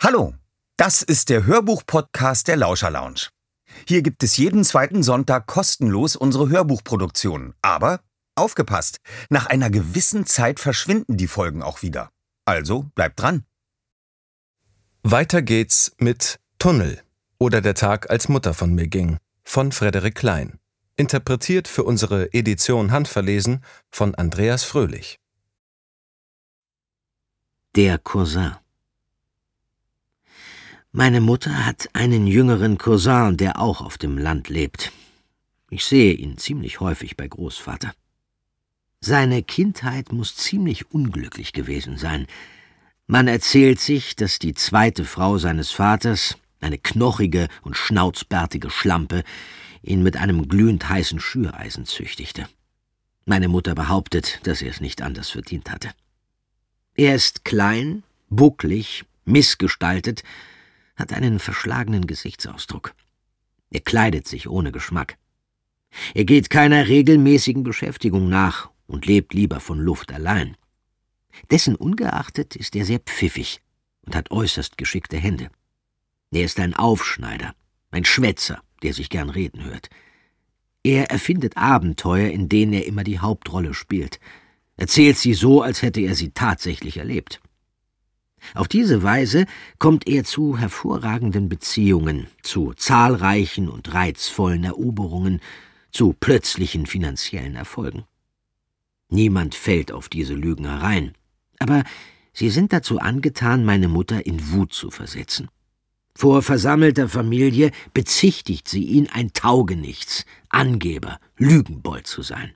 Hallo, das ist der Hörbuch-Podcast der Lauscher Lounge. Hier gibt es jeden zweiten Sonntag kostenlos unsere Hörbuchproduktionen. Aber aufgepasst, nach einer gewissen Zeit verschwinden die Folgen auch wieder. Also bleibt dran. Weiter geht's mit Tunnel oder Der Tag, als Mutter von mir ging, von Frederik Klein. Interpretiert für unsere Edition handverlesen von Andreas Fröhlich. Der Cousin. Meine Mutter hat einen jüngeren Cousin, der auch auf dem Land lebt. Ich sehe ihn ziemlich häufig bei Großvater. Seine Kindheit muss ziemlich unglücklich gewesen sein. Man erzählt sich, dass die zweite Frau seines Vaters, eine knochige und schnauzbärtige Schlampe, ihn mit einem glühend heißen Schüreisen züchtigte. Meine Mutter behauptet, dass er es nicht anders verdient hatte. Er ist klein, bucklig, missgestaltet, hat einen verschlagenen Gesichtsausdruck. Er kleidet sich ohne Geschmack. Er geht keiner regelmäßigen Beschäftigung nach und lebt lieber von Luft allein. Dessen ungeachtet ist er sehr pfiffig und hat äußerst geschickte Hände. Er ist ein Aufschneider, ein Schwätzer, der sich gern reden hört. Er erfindet Abenteuer, in denen er immer die Hauptrolle spielt, erzählt sie so, als hätte er sie tatsächlich erlebt. Auf diese Weise kommt er zu hervorragenden Beziehungen, zu zahlreichen und reizvollen Eroberungen, zu plötzlichen finanziellen Erfolgen. Niemand fällt auf diese Lügen herein, aber sie sind dazu angetan, meine Mutter in Wut zu versetzen. Vor versammelter Familie bezichtigt sie ihn, ein Taugenichts, Angeber, Lügenbold zu sein.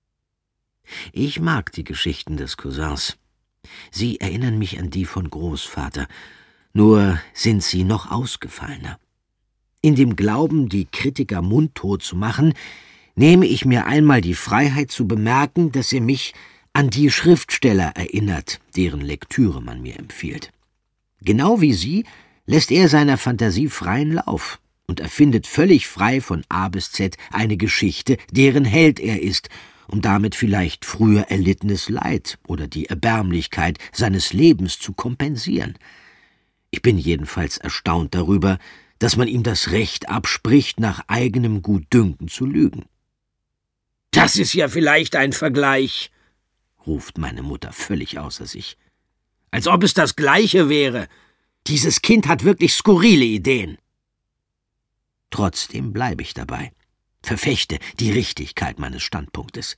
Ich mag die Geschichten des Cousins. Sie erinnern mich an die von Großvater, nur sind sie noch ausgefallener. In dem Glauben, die Kritiker mundtot zu machen, nehme ich mir einmal die Freiheit zu bemerken, dass er mich an die Schriftsteller erinnert, deren Lektüre man mir empfiehlt. Genau wie sie lässt er seiner Fantasie freien Lauf und erfindet völlig frei von A bis Z eine Geschichte, deren Held er ist, um damit vielleicht früher erlittenes Leid oder die Erbärmlichkeit seines Lebens zu kompensieren. Ich bin jedenfalls erstaunt darüber, dass man ihm das Recht abspricht, nach eigenem Gutdünken zu lügen. »Das ist ja vielleicht ein Vergleich«, ruft meine Mutter völlig außer sich. »Als ob es das Gleiche wäre. Dieses Kind hat wirklich skurrile Ideen.« Trotzdem bleibe ich dabei, verfechte die Richtigkeit meines Standpunktes.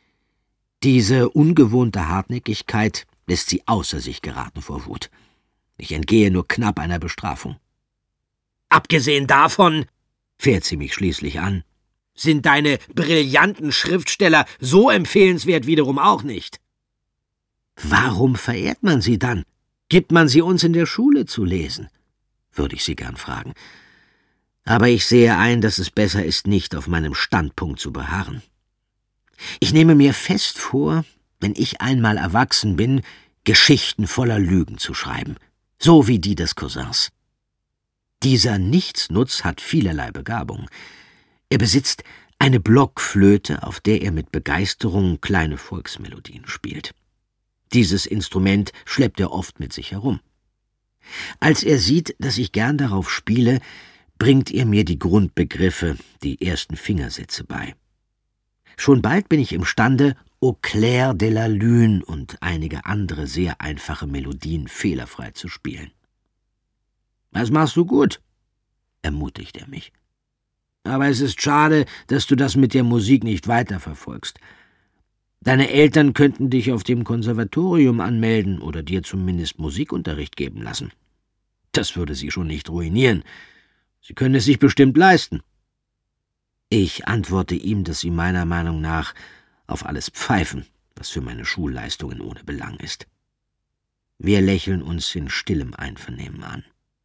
Diese ungewohnte Hartnäckigkeit lässt sie außer sich geraten vor Wut. Ich entgehe nur knapp einer Bestrafung. »Abgesehen davon«, fährt sie mich schließlich an, »sind deine brillanten Schriftsteller so empfehlenswert wiederum auch nicht.« »Warum verehrt man sie dann? Gibt man sie uns in der Schule zu lesen?« würde ich sie gern fragen. Aber ich sehe ein, dass es besser ist, nicht auf meinem Standpunkt zu beharren. Ich nehme mir fest vor, wenn ich einmal erwachsen bin, Geschichten voller Lügen zu schreiben, so wie die des Cousins. Dieser Nichtsnutz hat vielerlei Begabung. Er besitzt eine Blockflöte, auf der er mit Begeisterung kleine Volksmelodien spielt. Dieses Instrument schleppt er oft mit sich herum. Als er sieht, dass ich gern darauf spiele, bringt er mir die Grundbegriffe, die ersten Fingersätze bei. Schon bald bin ich imstande, Au clair de la lune und einige andere sehr einfache Melodien fehlerfrei zu spielen. »Das machst du gut«, ermutigt er mich. »Aber es ist schade, dass du das mit der Musik nicht weiterverfolgst. Deine Eltern könnten dich auf dem Konservatorium anmelden oder dir zumindest Musikunterricht geben lassen. Das würde sie schon nicht ruinieren. Sie können es sich bestimmt leisten.« Ich antworte ihm, dass sie meiner Meinung nach auf alles pfeifen, was für meine Schulleistungen ohne Belang ist. Wir lächeln uns in stillem Einvernehmen an.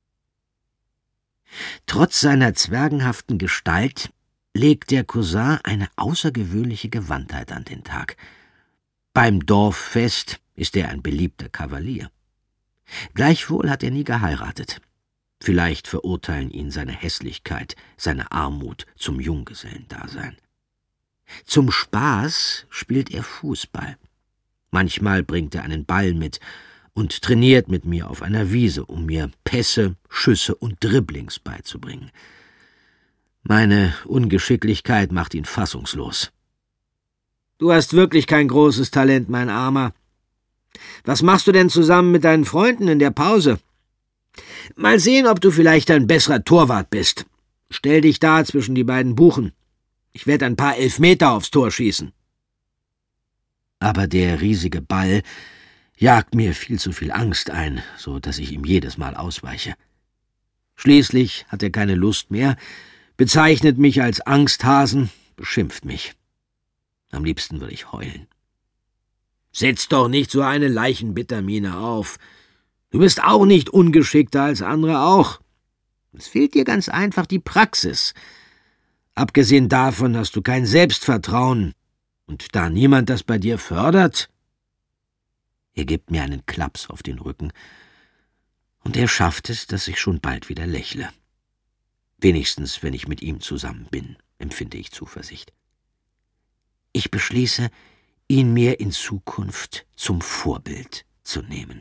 Trotz seiner zwergenhaften Gestalt legt der Cousin eine außergewöhnliche Gewandtheit an den Tag. Beim Dorffest ist er ein beliebter Kavalier. Gleichwohl hat er nie geheiratet. Vielleicht verurteilen ihn seine Hässlichkeit, seine Armut zum Junggesellendasein. Zum Spaß spielt er Fußball. Manchmal bringt er einen Ball mit, und trainiert mit mir auf einer Wiese, um mir Pässe, Schüsse und Dribblings beizubringen. Meine Ungeschicklichkeit macht ihn fassungslos. »Du hast wirklich kein großes Talent, mein Armer. Was machst du denn zusammen mit deinen Freunden in der Pause? Mal sehen, ob du vielleicht ein besserer Torwart bist. Stell dich da zwischen die beiden Buchen. Ich werde ein paar Elfmeter aufs Tor schießen.« Aber der riesige Ball jagt mir viel zu viel Angst ein, so dass ich ihm jedes Mal ausweiche. Schließlich hat er keine Lust mehr, bezeichnet mich als Angsthasen, beschimpft mich. Am liebsten würde ich heulen. »Setz doch nicht so eine Leichenbittermiene auf. Du bist auch nicht ungeschickter als andere auch. Es fehlt dir ganz einfach die Praxis. Abgesehen davon hast du kein Selbstvertrauen. Und da niemand das bei dir fördert...« Er gibt mir einen Klaps auf den Rücken, und er schafft es, dass ich schon bald wieder lächle. Wenigstens, wenn ich mit ihm zusammen bin, empfinde ich Zuversicht. Ich beschließe, ihn mir in Zukunft zum Vorbild zu nehmen.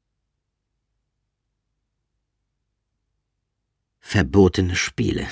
Verbotene Spiele.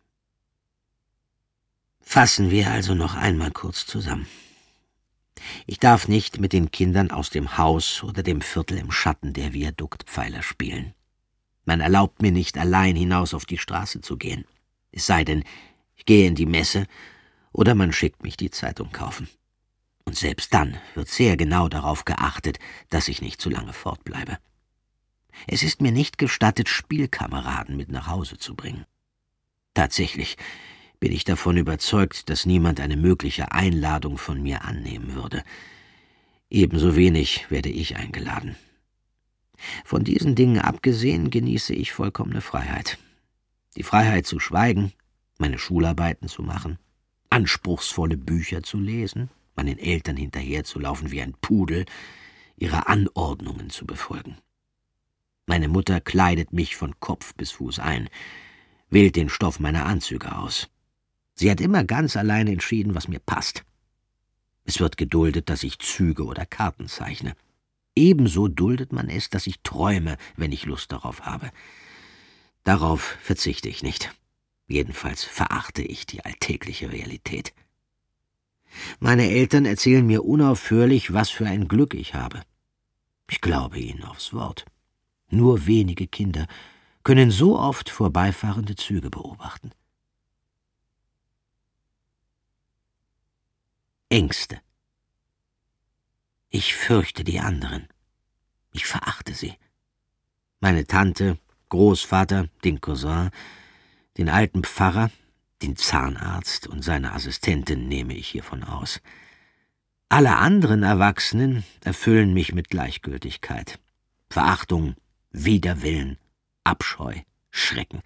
Fassen wir also noch einmal kurz zusammen. Ich darf nicht mit den Kindern aus dem Haus oder dem Viertel im Schatten der Viaduktpfeiler spielen. Man erlaubt mir nicht, allein hinaus auf die Straße zu gehen. Es sei denn, ich gehe in die Messe oder man schickt mich die Zeitung kaufen. Und selbst dann wird sehr genau darauf geachtet, dass ich nicht zu lange fortbleibe. Es ist mir nicht gestattet, Spielkameraden mit nach Hause zu bringen. Tatsächlich bin ich davon überzeugt, dass niemand eine mögliche Einladung von mir annehmen würde. Ebenso wenig werde ich eingeladen. Von diesen Dingen abgesehen genieße ich vollkommene Freiheit. Die Freiheit zu schweigen, meine Schularbeiten zu machen, anspruchsvolle Bücher zu lesen, meinen Eltern hinterherzulaufen wie ein Pudel, ihre Anordnungen zu befolgen. Meine Mutter kleidet mich von Kopf bis Fuß ein, wählt den Stoff meiner Anzüge aus. Sie hat immer ganz allein entschieden, was mir passt. Es wird geduldet, dass ich Züge oder Karten zeichne. Ebenso duldet man es, dass ich träume, wenn ich Lust darauf habe. Darauf verzichte ich nicht. Jedenfalls verachte ich die alltägliche Realität. Meine Eltern erzählen mir unaufhörlich, was für ein Glück ich habe. Ich glaube ihnen aufs Wort. Nur wenige Kinder können so oft vorbeifahrende Züge beobachten. Ängste. Ich fürchte die anderen. Ich verachte sie. Meine Tante, Großvater, den Cousin, den alten Pfarrer, den Zahnarzt und seine Assistentin nehme ich hiervon aus. Alle anderen Erwachsenen erfüllen mich mit Gleichgültigkeit, Verachtung, Widerwillen, Abscheu, Schrecken.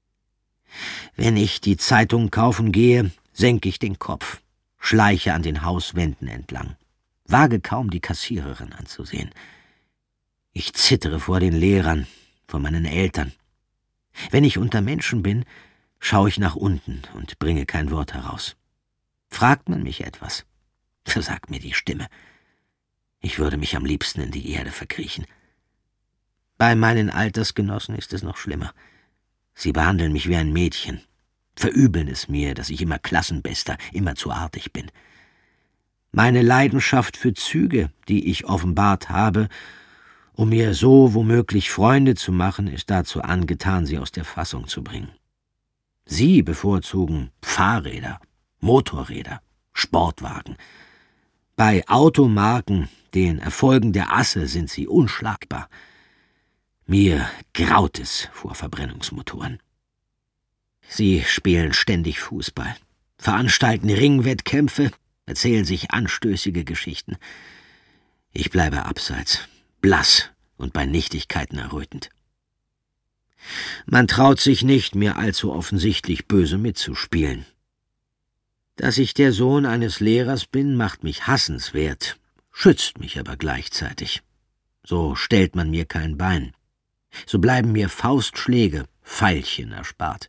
Wenn ich die Zeitung kaufen gehe, senke ich den Kopf, schleiche an den Hauswänden entlang, wage kaum die Kassiererin anzusehen. Ich zittere vor den Lehrern, vor meinen Eltern. Wenn ich unter Menschen bin, schaue ich nach unten und bringe kein Wort heraus. Fragt man mich etwas, versagt mir die Stimme. Ich würde mich am liebsten in die Erde verkriechen. Bei meinen Altersgenossen ist es noch schlimmer. Sie behandeln mich wie ein Mädchen, verübeln es mir, dass ich immer Klassenbester, immer zu artig bin. Meine Leidenschaft für Züge, die ich offenbart habe, um mir so womöglich Freunde zu machen, ist dazu angetan, sie aus der Fassung zu bringen. Sie bevorzugen Fahrräder, Motorräder, Sportwagen. Bei Automarken, den Erfolgen der Asse, sind sie unschlagbar. Mir graut es vor Verbrennungsmotoren. Sie spielen ständig Fußball, veranstalten Ringwettkämpfe, erzählen sich anstößige Geschichten. Ich bleibe abseits, blass und bei Nichtigkeiten errötend. Man traut sich nicht, mir allzu offensichtlich böse mitzuspielen. Dass ich der Sohn eines Lehrers bin, macht mich hassenswert, schützt mich aber gleichzeitig. So stellt man mir kein Bein. So bleiben mir Faustschläge, Pfeilchen erspart.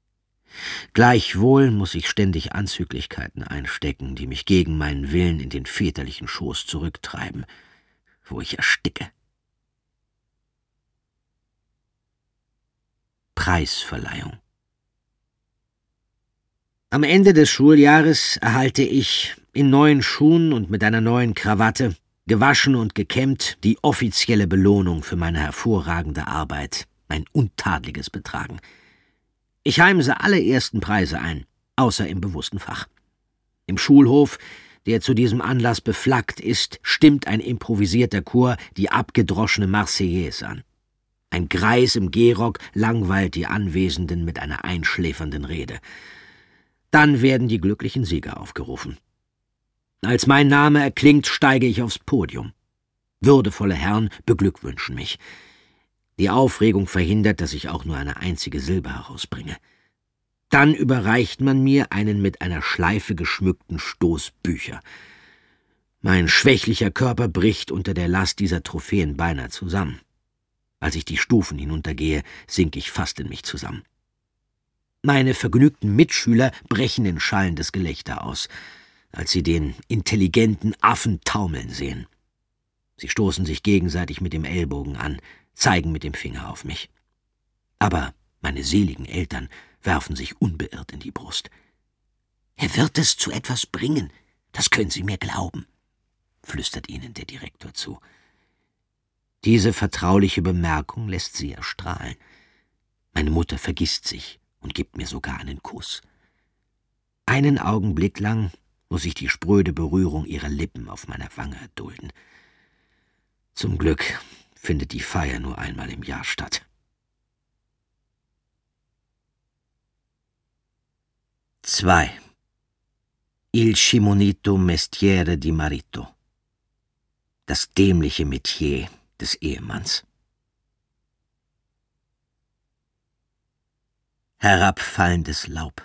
Gleichwohl muss ich ständig Anzüglichkeiten einstecken, die mich gegen meinen Willen in den väterlichen Schoß zurücktreiben, wo ich ersticke. Preisverleihung. Am Ende des Schuljahres erhalte ich in neuen Schuhen und mit einer neuen Krawatte, gewaschen und gekämmt, die offizielle Belohnung für meine hervorragende Arbeit, mein untadeliges Betragen. Ich heimse alle ersten Preise ein, außer im bewussten Fach. Im Schulhof, der zu diesem Anlass beflaggt ist, stimmt ein improvisierter Chor die abgedroschene Marseillaise an. Ein Greis im Gehrock langweilt die Anwesenden mit einer einschläfernden Rede. Dann werden die glücklichen Sieger aufgerufen. Als mein Name erklingt, steige ich aufs Podium. Würdevolle Herren beglückwünschen mich. Die Aufregung verhindert, dass ich auch nur eine einzige Silbe herausbringe. Dann überreicht man mir einen mit einer Schleife geschmückten Stoß Bücher. Mein schwächlicher Körper bricht unter der Last dieser Trophäen beinahe zusammen. Als ich die Stufen hinuntergehe, sinke ich fast in mich zusammen. Meine vergnügten Mitschüler brechen in schallendes Gelächter aus, als sie den intelligenten Affen taumeln sehen. Sie stoßen sich gegenseitig mit dem Ellbogen an, zeigen mit dem Finger auf mich. Aber meine seligen Eltern werfen sich unbeirrt in die Brust. »Er wird es zu etwas bringen, das können Sie mir glauben«, flüstert ihnen der Direktor zu. Diese vertrauliche Bemerkung lässt sie erstrahlen. Meine Mutter vergisst sich und gibt mir sogar einen Kuss. Einen Augenblick lang muss ich die spröde Berührung ihrer Lippen auf meiner Wange erdulden. Zum Glück findet die Feier nur einmal im Jahr statt. 2. Il scimunito mestiere di marito. Das dämliche Metier des Ehemanns. Herabfallendes Laub.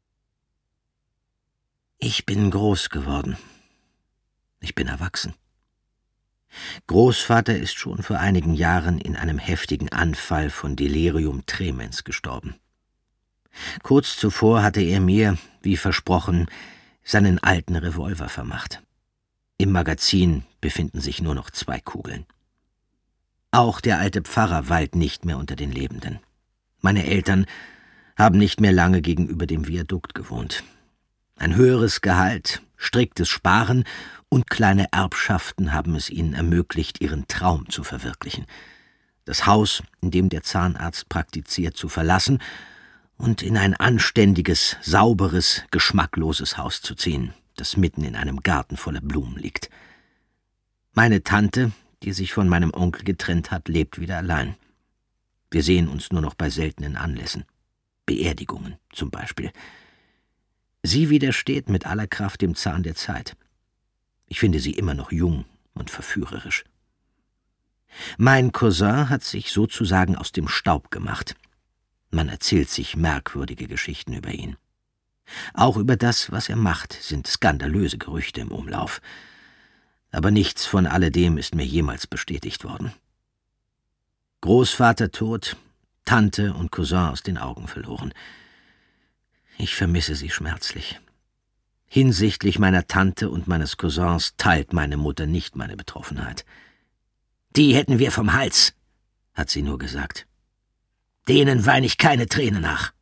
Ich bin groß geworden. Ich bin erwachsen. Großvater ist schon vor einigen Jahren in einem heftigen Anfall von Delirium tremens gestorben. Kurz zuvor hatte er mir, wie versprochen, seinen alten Revolver vermacht. Im Magazin befinden sich nur noch 2 Kugeln. Auch der alte Pfarrer weilt nicht mehr unter den Lebenden. Meine Eltern haben nicht mehr lange gegenüber dem Viadukt gewohnt. Ein höheres Gehalt, striktes Sparen und kleine Erbschaften haben es ihnen ermöglicht, ihren Traum zu verwirklichen. Das Haus, in dem der Zahnarzt praktiziert, zu verlassen und in ein anständiges, sauberes, geschmackloses Haus zu ziehen, das mitten in einem Garten voller Blumen liegt. Meine Tante, die sich von meinem Onkel getrennt hat, lebt wieder allein. Wir sehen uns nur noch bei seltenen Anlässen. Beerdigungen zum Beispiel. Sie widersteht mit aller Kraft dem Zahn der Zeit. Ich finde sie immer noch jung und verführerisch. Mein Cousin hat sich sozusagen aus dem Staub gemacht. Man erzählt sich merkwürdige Geschichten über ihn. Auch über das, was er macht, sind skandalöse Gerüchte im Umlauf. Aber nichts von alledem ist mir jemals bestätigt worden. Großvater tot, Tante und Cousin aus den Augen verloren. Ich vermisse sie schmerzlich. Hinsichtlich meiner Tante und meines Cousins teilt meine Mutter nicht meine Betroffenheit. »Die hätten wir vom Hals«, hat sie nur gesagt. »Denen weine ich keine Träne nach.«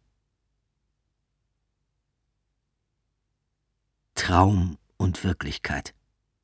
Traum und Wirklichkeit.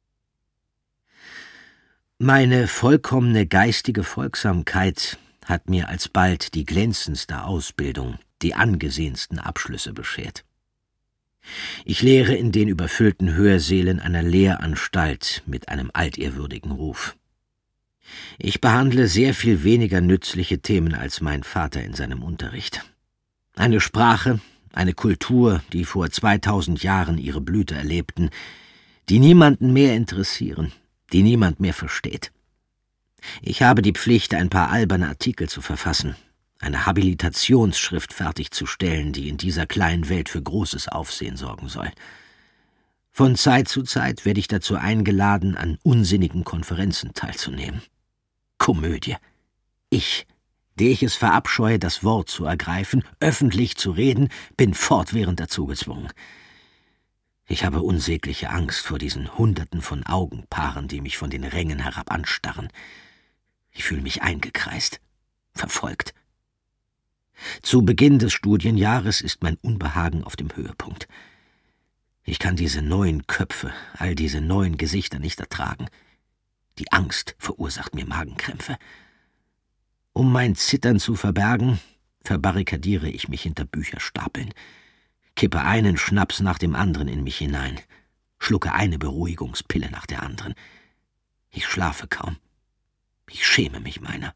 Meine vollkommene geistige Folgsamkeit hat mir alsbald die glänzendste Ausbildung, die angesehensten Abschlüsse beschert. Ich lehre in den überfüllten Hörsälen einer Lehranstalt mit einem altehrwürdigen Ruf. Ich behandle sehr viel weniger nützliche Themen als mein Vater in seinem Unterricht. Eine Sprache, eine Kultur, die vor 2000 Jahren ihre Blüte erlebten, die niemanden mehr interessieren, die niemand mehr versteht. Ich habe die Pflicht, ein paar alberne Artikel zu verfassen, eine Habilitationsschrift fertigzustellen, die in dieser kleinen Welt für großes Aufsehen sorgen soll. Von Zeit zu Zeit werde ich dazu eingeladen, an unsinnigen Konferenzen teilzunehmen. Komödie. Ich, der ich es verabscheue, das Wort zu ergreifen, öffentlich zu reden, bin fortwährend dazu gezwungen. Ich habe unsägliche Angst vor diesen Hunderten von Augenpaaren, die mich von den Rängen herab anstarren. Ich fühle mich eingekreist, verfolgt. Zu Beginn des Studienjahres ist mein Unbehagen auf dem Höhepunkt. Ich kann diese neuen Köpfe, all diese neuen Gesichter nicht ertragen. Die Angst verursacht mir Magenkrämpfe. Um mein Zittern zu verbergen, verbarrikadiere ich mich hinter Bücherstapeln, kippe einen Schnaps nach dem anderen in mich hinein, schlucke eine Beruhigungspille nach der anderen. Ich schlafe kaum. Ich schäme mich meiner.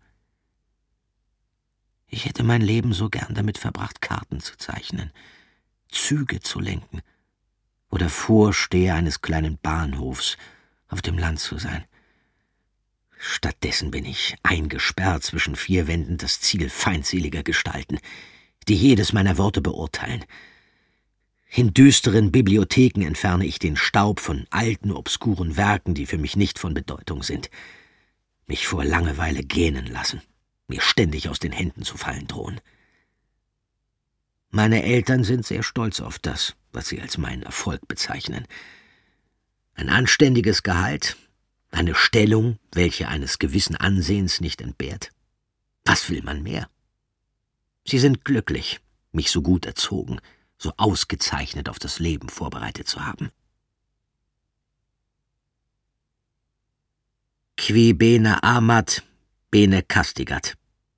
Ich hätte mein Leben so gern damit verbracht, Karten zu zeichnen, Züge zu lenken oder Vorsteher eines kleinen Bahnhofs auf dem Land zu sein. Stattdessen bin ich eingesperrt zwischen 4 Wänden das Ziel feindseliger Gestalten, die jedes meiner Worte beurteilen. In düsteren Bibliotheken entferne ich den Staub von alten, obskuren Werken, die für mich nicht von Bedeutung sind, mich vor Langeweile gähnen lassen, mir ständig aus den Händen zu fallen drohen. Meine Eltern sind sehr stolz auf das, was sie als meinen Erfolg bezeichnen. Ein anständiges Gehalt, eine Stellung, welche eines gewissen Ansehens nicht entbehrt. Was will man mehr? Sie sind glücklich, mich so gut erzogen, so ausgezeichnet auf das Leben vorbereitet zu haben. Qui bene amat, bene castigat.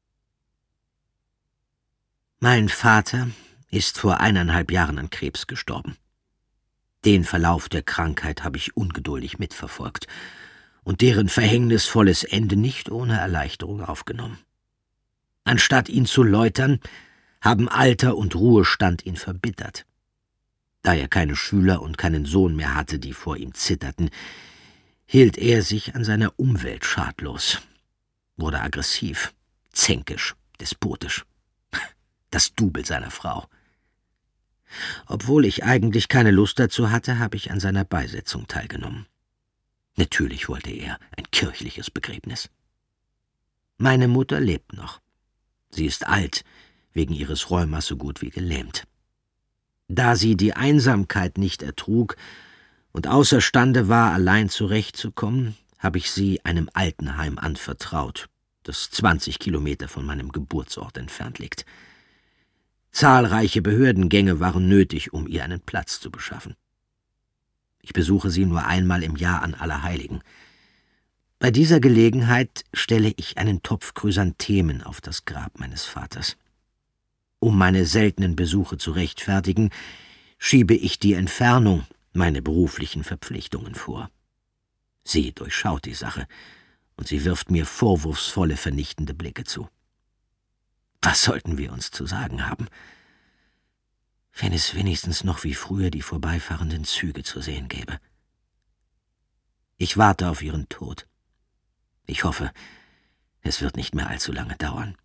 Mein Vater ist vor 1,5 Jahren an Krebs gestorben. Den Verlauf der Krankheit habe ich ungeduldig mitverfolgt und deren verhängnisvolles Ende nicht ohne Erleichterung aufgenommen. Anstatt ihn zu läutern, haben Alter und Ruhestand ihn verbittert. Da er keine Schüler und keinen Sohn mehr hatte, die vor ihm zitterten, hielt er sich an seiner Umwelt schadlos, wurde aggressiv, zänkisch, despotisch. Das Double seiner Frau. Obwohl ich eigentlich keine Lust dazu hatte, habe ich an seiner Beisetzung teilgenommen. Natürlich wollte er ein kirchliches Begräbnis. Meine Mutter lebt noch. Sie ist alt, wegen ihres Rheumas so gut wie gelähmt. Da sie die Einsamkeit nicht ertrug und außerstande war, allein zurechtzukommen, habe ich sie einem Altenheim anvertraut, das 20 Kilometer von meinem Geburtsort entfernt liegt. Zahlreiche Behördengänge waren nötig, um ihr einen Platz zu beschaffen. Ich besuche sie nur einmal im Jahr an Allerheiligen. Bei dieser Gelegenheit stelle ich einen Topf Chrysanthemen auf das Grab meines Vaters. Um meine seltenen Besuche zu rechtfertigen, schiebe ich die Entfernung, meine beruflichen Verpflichtungen vor. Sie durchschaut die Sache, und sie wirft mir vorwurfsvolle, vernichtende Blicke zu. Was sollten wir uns zu sagen haben? Wenn es wenigstens noch wie früher die vorbeifahrenden Züge zu sehen gäbe. Ich warte auf ihren Tod. Ich hoffe, es wird nicht mehr allzu lange dauern.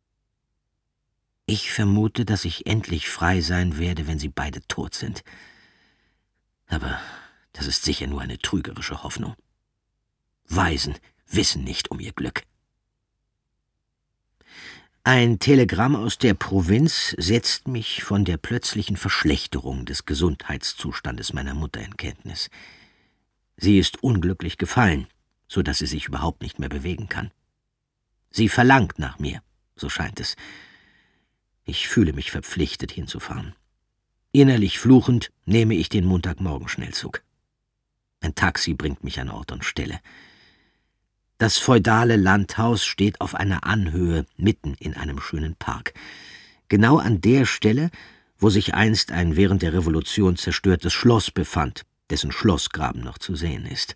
Ich vermute, dass ich endlich frei sein werde, wenn sie beide tot sind. Aber das ist sicher nur eine trügerische Hoffnung. Waisen wissen nicht um ihr Glück. Ein Telegramm aus der Provinz setzt mich von der plötzlichen Verschlechterung des Gesundheitszustandes meiner Mutter in Kenntnis. Sie ist unglücklich gefallen, so dass sie sich überhaupt nicht mehr bewegen kann. Sie verlangt nach mir, so scheint es. Ich fühle mich verpflichtet, hinzufahren. Innerlich fluchend nehme ich den Montagmorgen-Schnellzug. Ein Taxi bringt mich an Ort und Stelle. Das feudale Landhaus steht auf einer Anhöhe mitten in einem schönen Park. Genau an der Stelle, wo sich einst ein während der Revolution zerstörtes Schloss befand, dessen Schlossgraben noch zu sehen ist.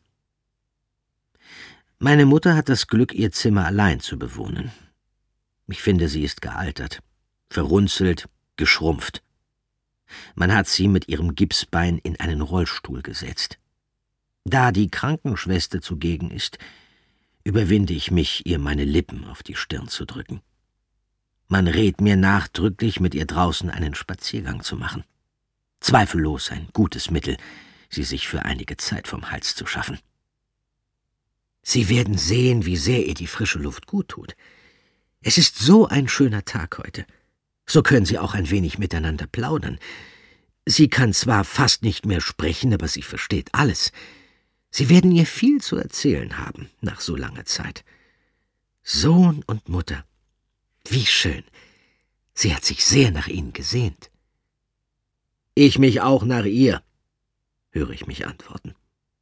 Meine Mutter hat das Glück, ihr Zimmer allein zu bewohnen. Ich finde, sie ist gealtert, verrunzelt, geschrumpft. Man hat sie mit ihrem Gipsbein in einen Rollstuhl gesetzt. Da die Krankenschwester zugegen ist, überwinde ich mich, ihr meine Lippen auf die Stirn zu drücken. Man rät mir nachdrücklich, mit ihr draußen einen Spaziergang zu machen. Zweifellos ein gutes Mittel, sie sich für einige Zeit vom Hals zu schaffen. Sie werden sehen, wie sehr ihr die frische Luft gut tut. Es ist so ein schöner Tag heute. So können sie auch ein wenig miteinander plaudern. Sie kann zwar fast nicht mehr sprechen, aber sie versteht alles. Sie werden ihr viel zu erzählen haben, nach so langer Zeit. Sohn und Mutter, wie schön. Sie hat sich sehr nach Ihnen gesehnt. Ich mich auch nach ihr, höre ich mich antworten.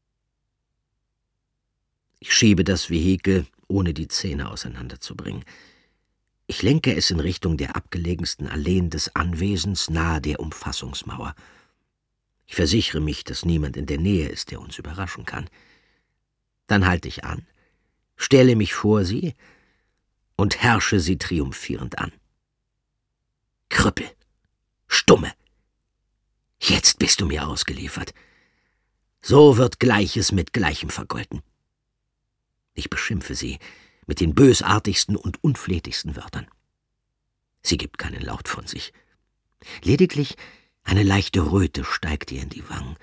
Ich schiebe das Vehikel, ohne die Zähne auseinanderzubringen. Ich lenke es in Richtung der abgelegensten Alleen des Anwesens nahe der Umfassungsmauer. Ich versichere mich, dass niemand in der Nähe ist, der uns überraschen kann. Dann halte ich an, stelle mich vor sie und herrsche sie triumphierend an. Krüppel, Stumme, jetzt bist du mir ausgeliefert. So wird Gleiches mit Gleichem vergolten. Ich beschimpfe sie mit den bösartigsten und unflätigsten Wörtern. Sie gibt keinen Laut von sich. Lediglich eine leichte Röte steigt ihr in die Wangen.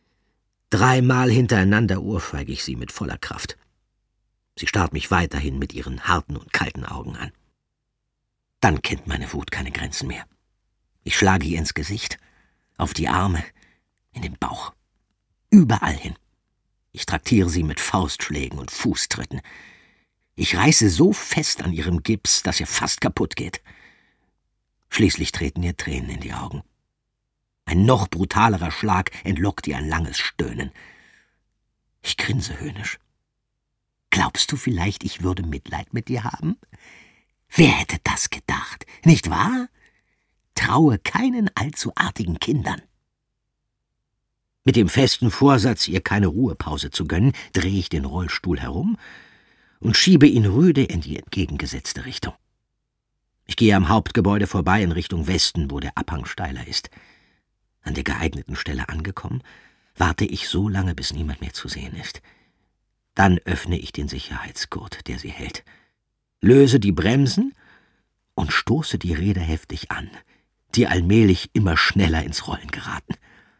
3-mal hintereinander ohrfeige ich sie mit voller Kraft. Sie starrt mich weiterhin mit ihren harten und kalten Augen an. Dann kennt meine Wut keine Grenzen mehr. Ich schlage ihr ins Gesicht, auf die Arme, in den Bauch, überall hin. Ich traktiere sie mit Faustschlägen und Fußtritten. Ich reiße so fest an ihrem Gips, dass ihr fast kaputt geht. Schließlich treten ihr Tränen in die Augen. Ein noch brutalerer Schlag entlockt ihr ein langes Stöhnen. Ich grinse höhnisch. Glaubst du vielleicht, ich würde Mitleid mit dir haben? Wer hätte das gedacht, nicht wahr? Traue keinen allzu artigen Kindern. Mit dem festen Vorsatz, ihr keine Ruhepause zu gönnen, drehe ich den Rollstuhl herum und schiebe ihn rüde in die entgegengesetzte Richtung. Ich gehe am Hauptgebäude vorbei in Richtung Westen, wo der Abhang steiler ist. An der geeigneten Stelle angekommen, warte ich so lange, bis niemand mehr zu sehen ist. Dann öffne ich den Sicherheitsgurt, der sie hält, löse die Bremsen und stoße die Räder heftig an, die allmählich immer schneller ins Rollen geraten.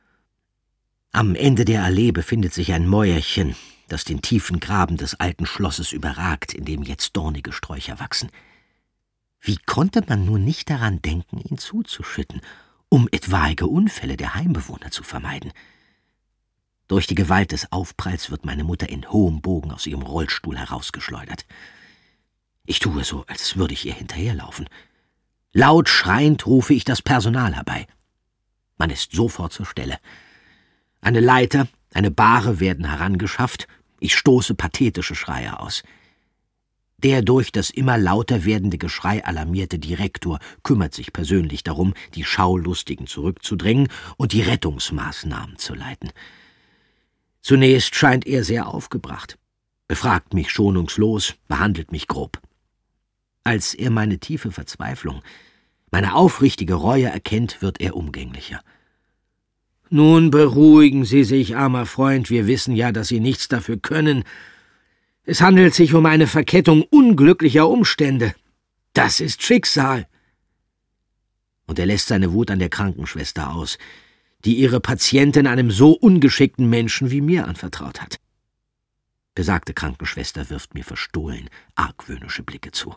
Am Ende der Allee befindet sich ein Mäuerchen, das den tiefen Graben des alten Schlosses überragt, in dem jetzt dornige Sträucher wachsen. Wie konnte man nur nicht daran denken, ihn zuzuschütten, um etwaige Unfälle der Heimbewohner zu vermeiden? Durch die Gewalt des Aufpralls wird meine Mutter in hohem Bogen aus ihrem Rollstuhl herausgeschleudert. Ich tue so, als würde ich ihr hinterherlaufen. Laut schreiend rufe ich das Personal herbei. Man ist sofort zur Stelle. Eine Leiter, eine Bahre werden herangeschafft, ich stoße pathetische Schreie aus. Der durch das immer lauter werdende Geschrei alarmierte Direktor kümmert sich persönlich darum, die Schaulustigen zurückzudrängen und die Rettungsmaßnahmen zu leiten. Zunächst scheint er sehr aufgebracht, befragt mich schonungslos, behandelt mich grob. Als er meine tiefe Verzweiflung, meine aufrichtige Reue erkennt, wird er umgänglicher. »Nun beruhigen Sie sich, armer Freund, wir wissen ja, dass Sie nichts dafür können. Es handelt sich um eine Verkettung unglücklicher Umstände. Das ist Schicksal.« Und er lässt seine Wut an der Krankenschwester aus, die ihre Patientin einem so ungeschickten Menschen wie mir anvertraut hat. Besagte Krankenschwester wirft mir verstohlen argwöhnische Blicke zu.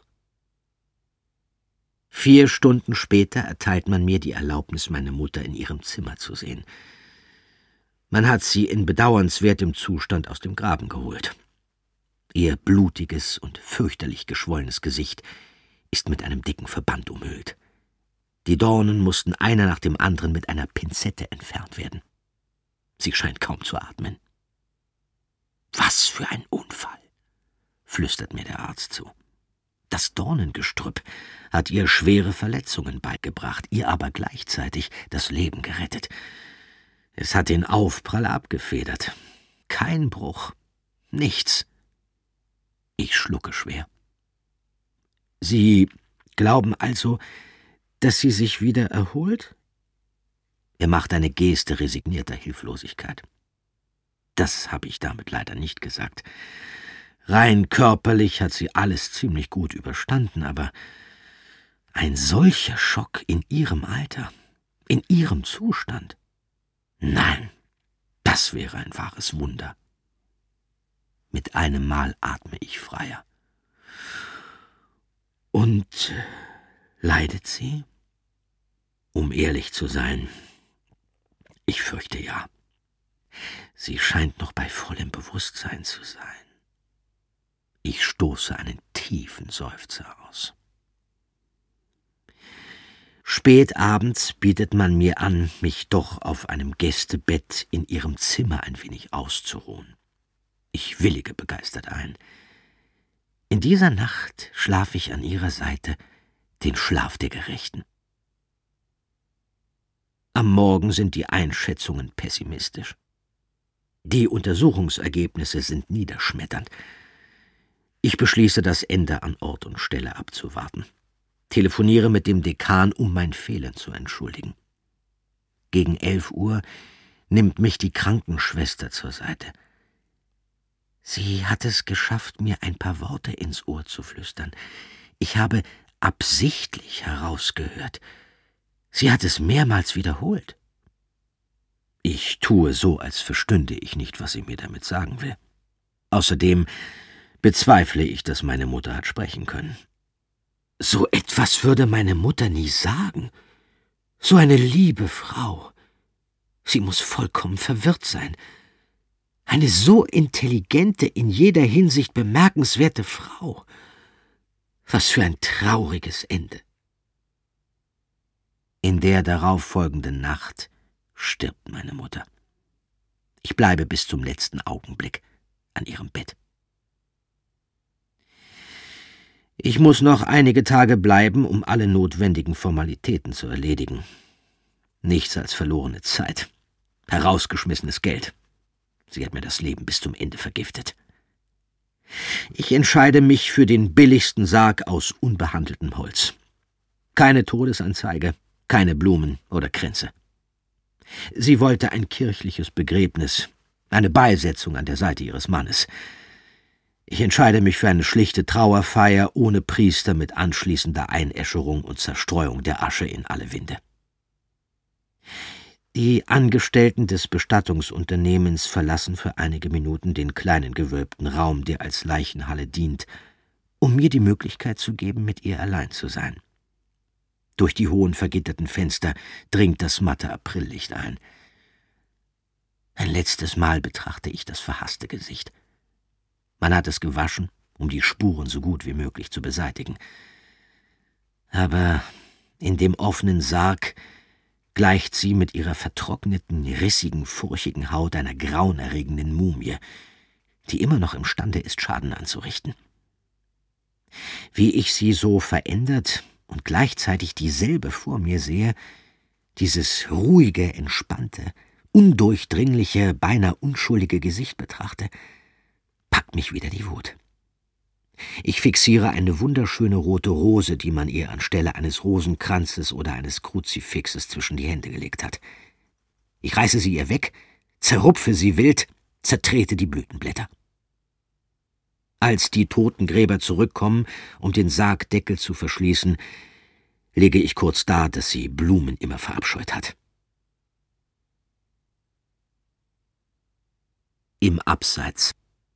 4 Stunden später erteilt man mir die Erlaubnis, meine Mutter in ihrem Zimmer zu sehen. Man hat sie in bedauernswertem Zustand aus dem Graben geholt. Ihr blutiges und fürchterlich geschwollenes Gesicht ist mit einem dicken Verband umhüllt. Die Dornen mussten einer nach dem anderen mit einer Pinzette entfernt werden. Sie scheint kaum zu atmen. »Was für ein Unfall«, flüstert mir der Arzt zu. Das Dornengestrüpp hat ihr schwere Verletzungen beigebracht, ihr aber gleichzeitig das Leben gerettet. Es hat den Aufprall abgefedert. Kein Bruch, nichts. Ich schlucke schwer. »Sie glauben also, dass sie sich wieder erholt?« Er macht eine Geste resignierter Hilflosigkeit. Das habe ich damit leider nicht gesagt. Rein körperlich hat sie alles ziemlich gut überstanden, aber ein solcher Schock in ihrem Alter, in ihrem Zustand? Nein, das wäre ein wahres Wunder. Mit einem Mal atme ich freier. Und leidet sie? Um ehrlich zu sein, ich fürchte ja. Sie scheint noch bei vollem Bewusstsein zu sein. Ich stoße einen tiefen Seufzer aus. Spät abends bietet man mir an, mich doch auf einem Gästebett in ihrem Zimmer ein wenig auszuruhen. Ich willige begeistert ein. In dieser Nacht schlafe ich an ihrer Seite, den Schlaf der Gerechten. Am Morgen sind die Einschätzungen pessimistisch. Die Untersuchungsergebnisse sind niederschmetternd. Ich beschließe, das Ende an Ort und Stelle abzuwarten. Telefoniere mit dem Dekan, um mein Fehlen zu entschuldigen. Gegen 11 Uhr nimmt mich die Krankenschwester zur Seite. Sie hat es geschafft, mir ein paar Worte ins Ohr zu flüstern. Ich habe absichtlich herausgehört. Sie hat es mehrmals wiederholt. Ich tue so, als verstünde ich nicht, was sie mir damit sagen will. Außerdem bezweifle ich, dass meine Mutter hat sprechen können. So etwas würde meine Mutter nie sagen. So eine liebe Frau. Sie muss vollkommen verwirrt sein. Eine so intelligente, in jeder Hinsicht bemerkenswerte Frau. Was für ein trauriges Ende. In der darauffolgenden Nacht stirbt meine Mutter. Ich bleibe bis zum letzten Augenblick an ihrem Bett. Ich muss noch einige Tage bleiben, um alle notwendigen Formalitäten zu erledigen. Nichts als verlorene Zeit. Herausgeschmissenes Geld. Sie hat mir das Leben bis zum Ende vergiftet. Ich entscheide mich für den billigsten Sarg aus unbehandeltem Holz. Keine Todesanzeige, keine Blumen oder Kränze. Sie wollte ein kirchliches Begräbnis, eine Beisetzung an der Seite ihres Mannes. Ich entscheide mich für eine schlichte Trauerfeier ohne Priester mit anschließender Einäscherung und Zerstreuung der Asche in alle Winde. Die Angestellten des Bestattungsunternehmens verlassen für einige Minuten den kleinen gewölbten Raum, der als Leichenhalle dient, um mir die Möglichkeit zu geben, mit ihr allein zu sein. Durch die hohen vergitterten Fenster dringt das matte Aprillicht ein. Ein letztes Mal betrachte ich das verhasste Gesicht. Man hat es gewaschen, um die Spuren so gut wie möglich zu beseitigen. Aber in dem offenen Sarg gleicht sie mit ihrer vertrockneten, rissigen, furchigen Haut einer grauenerregenden Mumie, die immer noch imstande ist, Schaden anzurichten. Wie ich sie so verändert und gleichzeitig dieselbe vor mir sehe, dieses ruhige, entspannte, undurchdringliche, beinahe unschuldige Gesicht betrachte, packt mich wieder die Wut. Ich fixiere eine wunderschöne rote Rose, die man ihr anstelle eines Rosenkranzes oder eines Kruzifixes zwischen die Hände gelegt hat. Ich reiße sie ihr weg, zerrupfe sie wild, zertrete die Blütenblätter. Als die Totengräber zurückkommen, um den Sargdeckel zu verschließen, lege ich kurz dar, dass sie Blumen immer verabscheut hat. Im Abseits.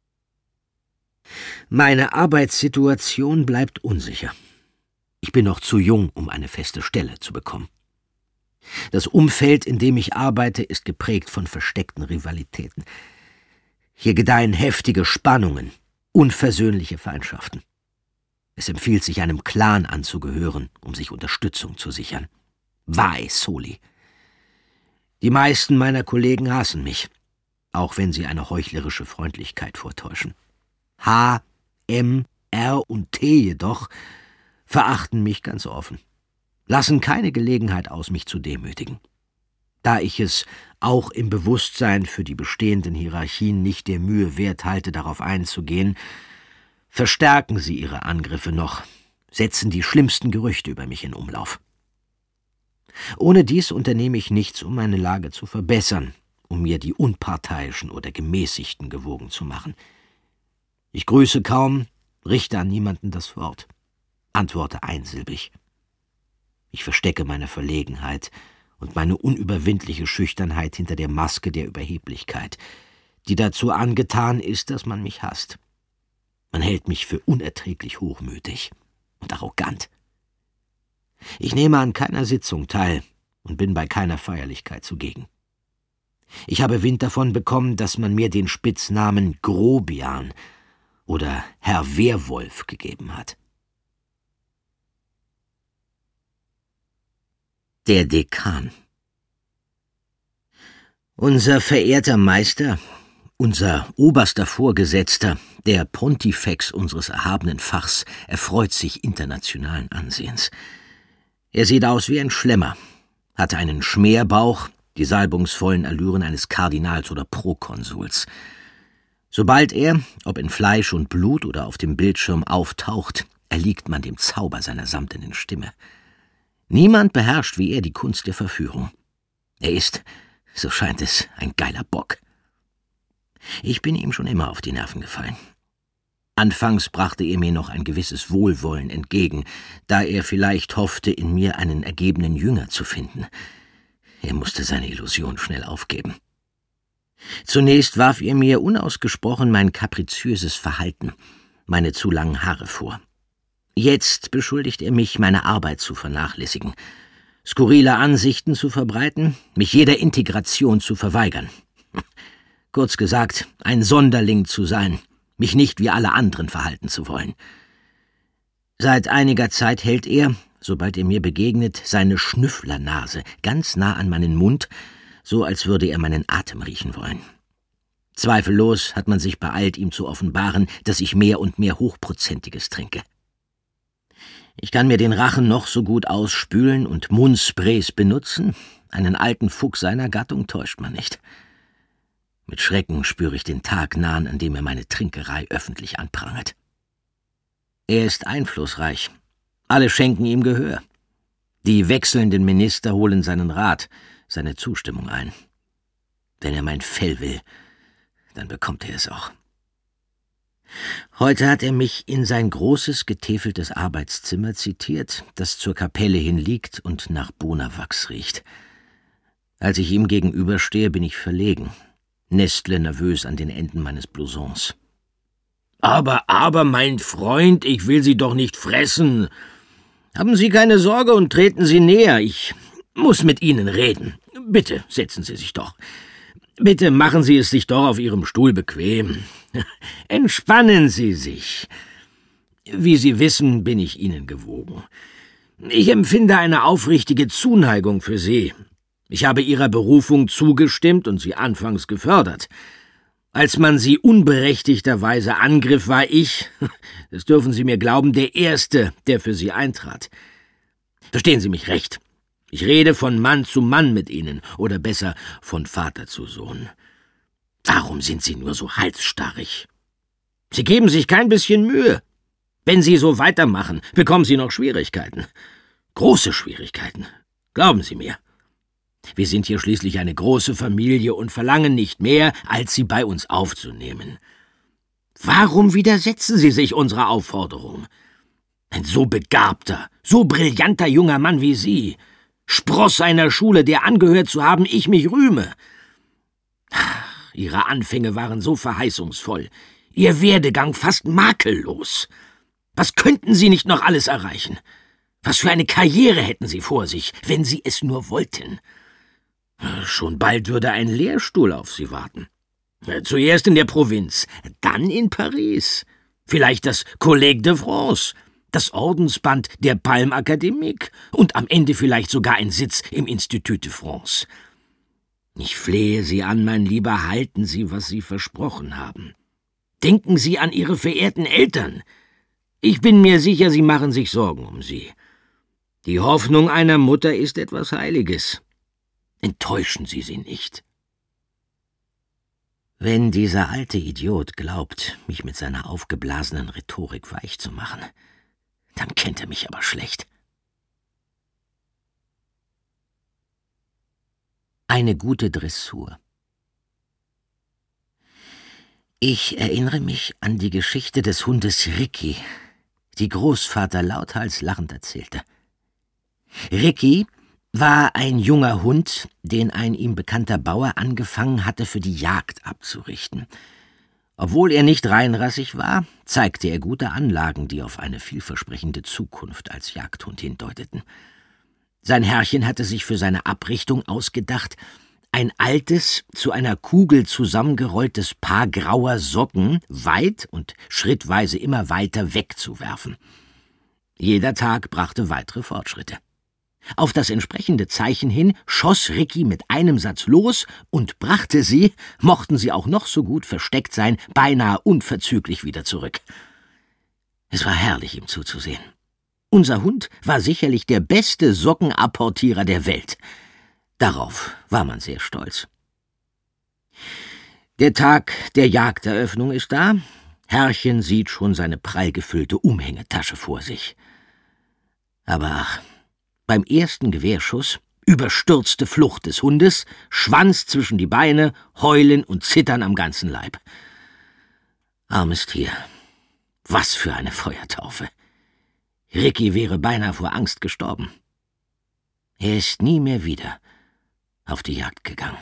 Meine Arbeitssituation bleibt unsicher. Ich bin noch zu jung, um eine feste Stelle zu bekommen. Das Umfeld, in dem ich arbeite, ist geprägt von versteckten Rivalitäten. Hier gedeihen heftige Spannungen, unversöhnliche Feindschaften. Es empfiehlt sich, einem Clan anzugehören, um sich Unterstützung zu sichern. Vae soli. Die meisten meiner Kollegen hassen mich, auch wenn sie eine heuchlerische Freundlichkeit vortäuschen. H, M, R und T jedoch verachten mich ganz offen, lassen keine Gelegenheit aus, mich zu demütigen. Da ich es auch im Bewusstsein für die bestehenden Hierarchien nicht der Mühe wert halte, darauf einzugehen, verstärken sie ihre Angriffe noch, setzen die schlimmsten Gerüchte über mich in Umlauf. Ohne dies unternehme ich nichts, um meine Lage zu verbessern, um mir die Unparteiischen oder Gemäßigten gewogen zu machen. Ich grüße kaum, richte an niemanden das Wort, antworte einsilbig. Ich verstecke meine Verlegenheit und meine unüberwindliche Schüchternheit hinter der Maske der Überheblichkeit, die dazu angetan ist, dass man mich hasst. Man hält mich für unerträglich hochmütig und arrogant. Ich nehme an keiner Sitzung teil und bin bei keiner Feierlichkeit zugegen. Ich habe Wind davon bekommen, dass man mir den Spitznamen Grobian oder Herr Wehrwolf gegeben hat. Der Dekan. Unser verehrter Meister, unser oberster Vorgesetzter, der Pontifex unseres erhabenen Fachs, erfreut sich internationalen Ansehens. Er sieht aus wie ein Schlemmer, hat einen Schmerbauch, die salbungsvollen Allüren eines Kardinals oder Prokonsuls. Sobald er, ob in Fleisch und Blut oder auf dem Bildschirm, auftaucht, erliegt man dem Zauber seiner samtenen Stimme. Niemand beherrscht wie er die Kunst der Verführung. Er ist, so scheint es, ein geiler Bock. Ich bin ihm schon immer auf die Nerven gefallen. Anfangs brachte er mir noch ein gewisses Wohlwollen entgegen, da er vielleicht hoffte, in mir einen ergebenen Jünger zu finden. Er musste seine Illusion schnell aufgeben. Zunächst warf er mir unausgesprochen mein kapriziöses Verhalten, meine zu langen Haare vor. Jetzt beschuldigt er mich, meine Arbeit zu vernachlässigen, skurrile Ansichten zu verbreiten, mich jeder Integration zu verweigern. Kurz gesagt, ein Sonderling zu sein, mich nicht wie alle anderen verhalten zu wollen. Seit einiger Zeit hält er, sobald er mir begegnet, seine Schnüfflernase ganz nah an meinen Mund, so als würde er meinen Atem riechen wollen. Zweifellos hat man sich beeilt, ihm zu offenbaren, dass ich mehr und mehr Hochprozentiges trinke. Ich kann mir den Rachen noch so gut ausspülen und Mundsprays benutzen, einen alten Fuchs seiner Gattung täuscht man nicht. Mit Schrecken spüre ich den Tag nahen, an dem er meine Trinkerei öffentlich anprangert. Er ist einflussreich. Alle schenken ihm Gehör. Die wechselnden Minister holen seinen Rat, seine Zustimmung ein. Wenn er mein Fell will, dann bekommt er es auch. Heute hat er mich in sein großes, getäfeltes Arbeitszimmer zitiert, das zur Kapelle hin liegt und nach Bonawachs riecht. Als ich ihm gegenüberstehe, bin ich verlegen, nestle nervös an den Enden meines Blousons. Aber, mein Freund, ich will Sie doch nicht fressen. Haben Sie keine Sorge und treten Sie näher, ich muss mit Ihnen reden. Bitte, setzen Sie sich doch. Bitte machen Sie es sich doch auf Ihrem Stuhl bequem. Entspannen Sie sich. Wie Sie wissen, bin ich Ihnen gewogen. Ich empfinde eine aufrichtige Zuneigung für Sie. Ich habe Ihrer Berufung zugestimmt und Sie anfangs gefördert. Als man Sie unberechtigterweise angriff, war ich, das dürfen Sie mir glauben, der Erste, der für Sie eintrat. Verstehen Sie mich recht. Ich rede von Mann zu Mann mit Ihnen, oder besser von Vater zu Sohn. Warum sind Sie nur so halsstarrig? Sie geben sich kein bisschen Mühe. Wenn Sie so weitermachen, bekommen Sie noch Schwierigkeiten. Große Schwierigkeiten. Glauben Sie mir. Wir sind hier schließlich eine große Familie und verlangen nicht mehr, als Sie bei uns aufzunehmen. Warum widersetzen Sie sich unserer Aufforderung? Ein so begabter, so brillanter junger Mann wie Sie, Spross einer Schule, der angehört zu haben, ich mich rühme. Ihre Anfänge waren so verheißungsvoll, Ihr Werdegang fast makellos. Was könnten Sie nicht noch alles erreichen? Was für eine Karriere hätten Sie vor sich, wenn Sie es nur wollten? Schon bald würde ein Lehrstuhl auf Sie warten. Zuerst in der Provinz, dann in Paris. Vielleicht das Collège de France, das Ordensband der Palme Académique und am Ende vielleicht sogar ein Sitz im Institut de France. Ich flehe Sie an, mein Lieber, halten Sie, was Sie versprochen haben. Denken Sie an Ihre verehrten Eltern. Ich bin mir sicher, Sie machen sich Sorgen um sie. Die Hoffnung einer Mutter ist etwas Heiliges. Enttäuschen Sie sie nicht. Wenn dieser alte Idiot glaubt, mich mit seiner aufgeblasenen Rhetorik weich zu machen, dann kennt er mich aber schlecht. Eine gute Dressur. Ich erinnere mich an die Geschichte des Hundes Ricky, die Großvater lauthals lachend erzählte. Ricky war ein junger Hund, den ein ihm bekannter Bauer angefangen hatte, für die Jagd abzurichten. Obwohl er nicht reinrassig war, zeigte er gute Anlagen, die auf eine vielversprechende Zukunft als Jagdhund hindeuteten. Sein Herrchen hatte sich für seine Abrichtung ausgedacht, ein altes, zu einer Kugel zusammengerolltes Paar grauer Socken weit und schrittweise immer weiter wegzuwerfen. Jeder Tag brachte weitere Fortschritte. Auf das entsprechende Zeichen hin schoss Ricky mit einem Satz los und brachte sie, mochten sie auch noch so gut versteckt sein, beinahe unverzüglich wieder zurück. Es war herrlich, ihm zuzusehen. Unser Hund war sicherlich der beste Sockenapportierer der Welt. Darauf war man sehr stolz. Der Tag der Jagderöffnung ist da. Herrchen sieht schon seine prall gefüllte Umhängetasche vor sich. Aber ach, beim ersten Gewehrschuss, überstürzte Flucht des Hundes, Schwanz zwischen die Beine, Heulen und Zittern am ganzen Leib. Armes Tier, was für eine Feuertaufe. Ricky wäre beinahe vor Angst gestorben. Er ist nie mehr wieder auf die Jagd gegangen.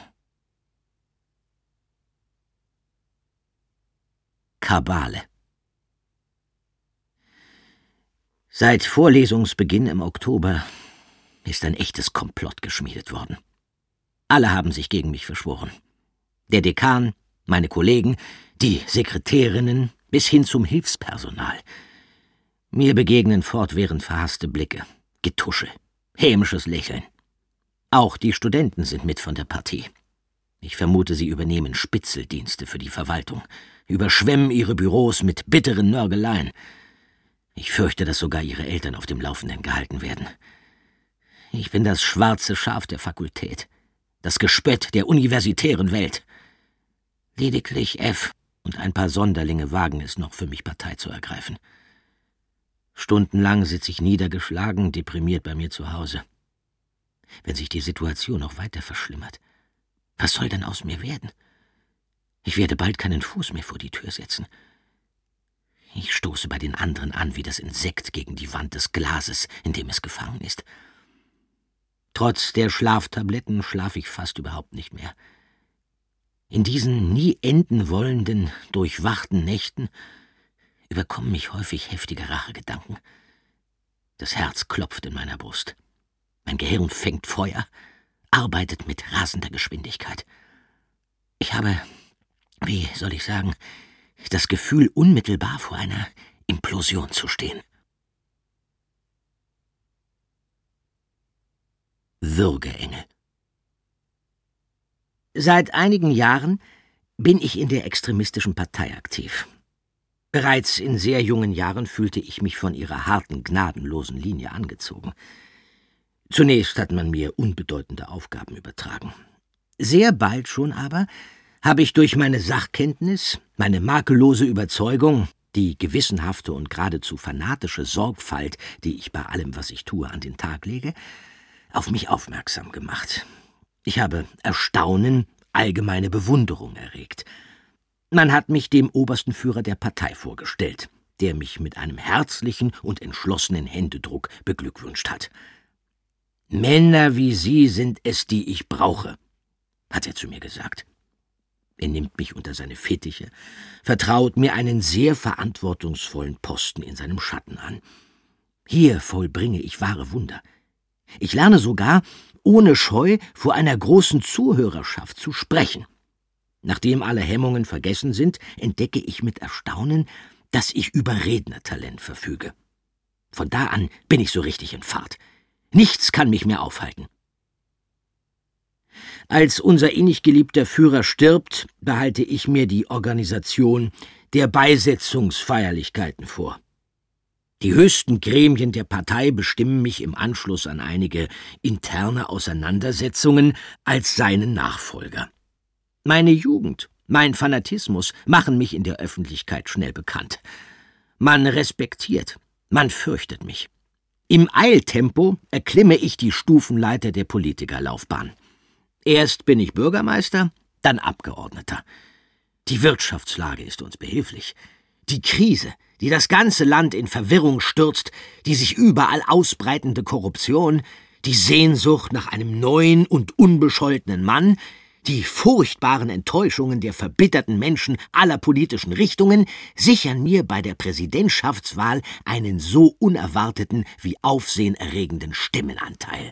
Kabale. Seit Vorlesungsbeginn im Oktober ist ein echtes Komplott geschmiedet worden. Alle haben sich gegen mich verschworen. Der Dekan, meine Kollegen, die Sekretärinnen bis hin zum Hilfspersonal. Mir begegnen fortwährend verhasste Blicke, Getuschel, hämisches Lächeln. Auch die Studenten sind mit von der Partie. Ich vermute, sie übernehmen Spitzeldienste für die Verwaltung, überschwemmen ihre Büros mit bitteren Nörgeleien. Ich fürchte, dass sogar ihre Eltern auf dem Laufenden gehalten werden. Ich bin das schwarze Schaf der Fakultät, das Gespött der universitären Welt. Lediglich F und ein paar Sonderlinge wagen es noch, für mich Partei zu ergreifen. Stundenlang sitze ich niedergeschlagen, deprimiert bei mir zu Hause. Wenn sich die Situation noch weiter verschlimmert, was soll denn aus mir werden? Ich werde bald keinen Fuß mehr vor die Tür setzen. Ich stoße bei den anderen an wie das Insekt gegen die Wand des Glases, in dem es gefangen ist. Trotz der Schlaftabletten schlafe ich fast überhaupt nicht mehr. In diesen nie enden wollenden, durchwachten Nächten überkommen mich häufig heftige Rachegedanken. Das Herz klopft in meiner Brust. Mein Gehirn fängt Feuer, arbeitet mit rasender Geschwindigkeit. Ich habe, wie soll ich sagen, das Gefühl, unmittelbar vor einer Implosion zu stehen. Würgeengel. Seit einigen Jahren bin ich in der extremistischen Partei aktiv. Bereits in sehr jungen Jahren fühlte ich mich von ihrer harten, gnadenlosen Linie angezogen. Zunächst hat man mir unbedeutende Aufgaben übertragen. Sehr bald schon aber habe ich durch meine Sachkenntnis, meine makellose Überzeugung, die gewissenhafte und geradezu fanatische Sorgfalt, die ich bei allem, was ich tue, an den Tag lege, auf mich aufmerksam gemacht. Ich habe Erstaunen, allgemeine Bewunderung erregt. Man hat mich dem obersten Führer der Partei vorgestellt, der mich mit einem herzlichen und entschlossenen Händedruck beglückwünscht hat. »Männer wie Sie sind es, die ich brauche«, hat er zu mir gesagt. Er nimmt mich unter seine Fittiche, vertraut mir einen sehr verantwortungsvollen Posten in seinem Schatten an. Hier vollbringe ich wahre Wunder. Ich lerne sogar, ohne Scheu vor einer großen Zuhörerschaft zu sprechen. Nachdem alle Hemmungen vergessen sind, entdecke ich mit Erstaunen, dass ich über Rednertalent verfüge. Von da an bin ich so richtig in Fahrt. Nichts kann mich mehr aufhalten. Als unser innig geliebter Führer stirbt, behalte ich mir die Organisation der Beisetzungsfeierlichkeiten vor. Die höchsten Gremien der Partei bestimmen mich im Anschluss an einige interne Auseinandersetzungen als seinen Nachfolger. Meine Jugend, mein Fanatismus machen mich in der Öffentlichkeit schnell bekannt. Man respektiert, man fürchtet mich. Im Eiltempo erklimme ich die Stufenleiter der Politikerlaufbahn. Erst bin ich Bürgermeister, dann Abgeordneter. Die Wirtschaftslage ist uns behilflich. Die Krise, die das ganze Land in Verwirrung stürzt, die sich überall ausbreitende Korruption, die Sehnsucht nach einem neuen und unbescholtenen Mann, die furchtbaren Enttäuschungen der verbitterten Menschen aller politischen Richtungen sichern mir bei der Präsidentschaftswahl einen so unerwarteten wie aufsehenerregenden Stimmenanteil.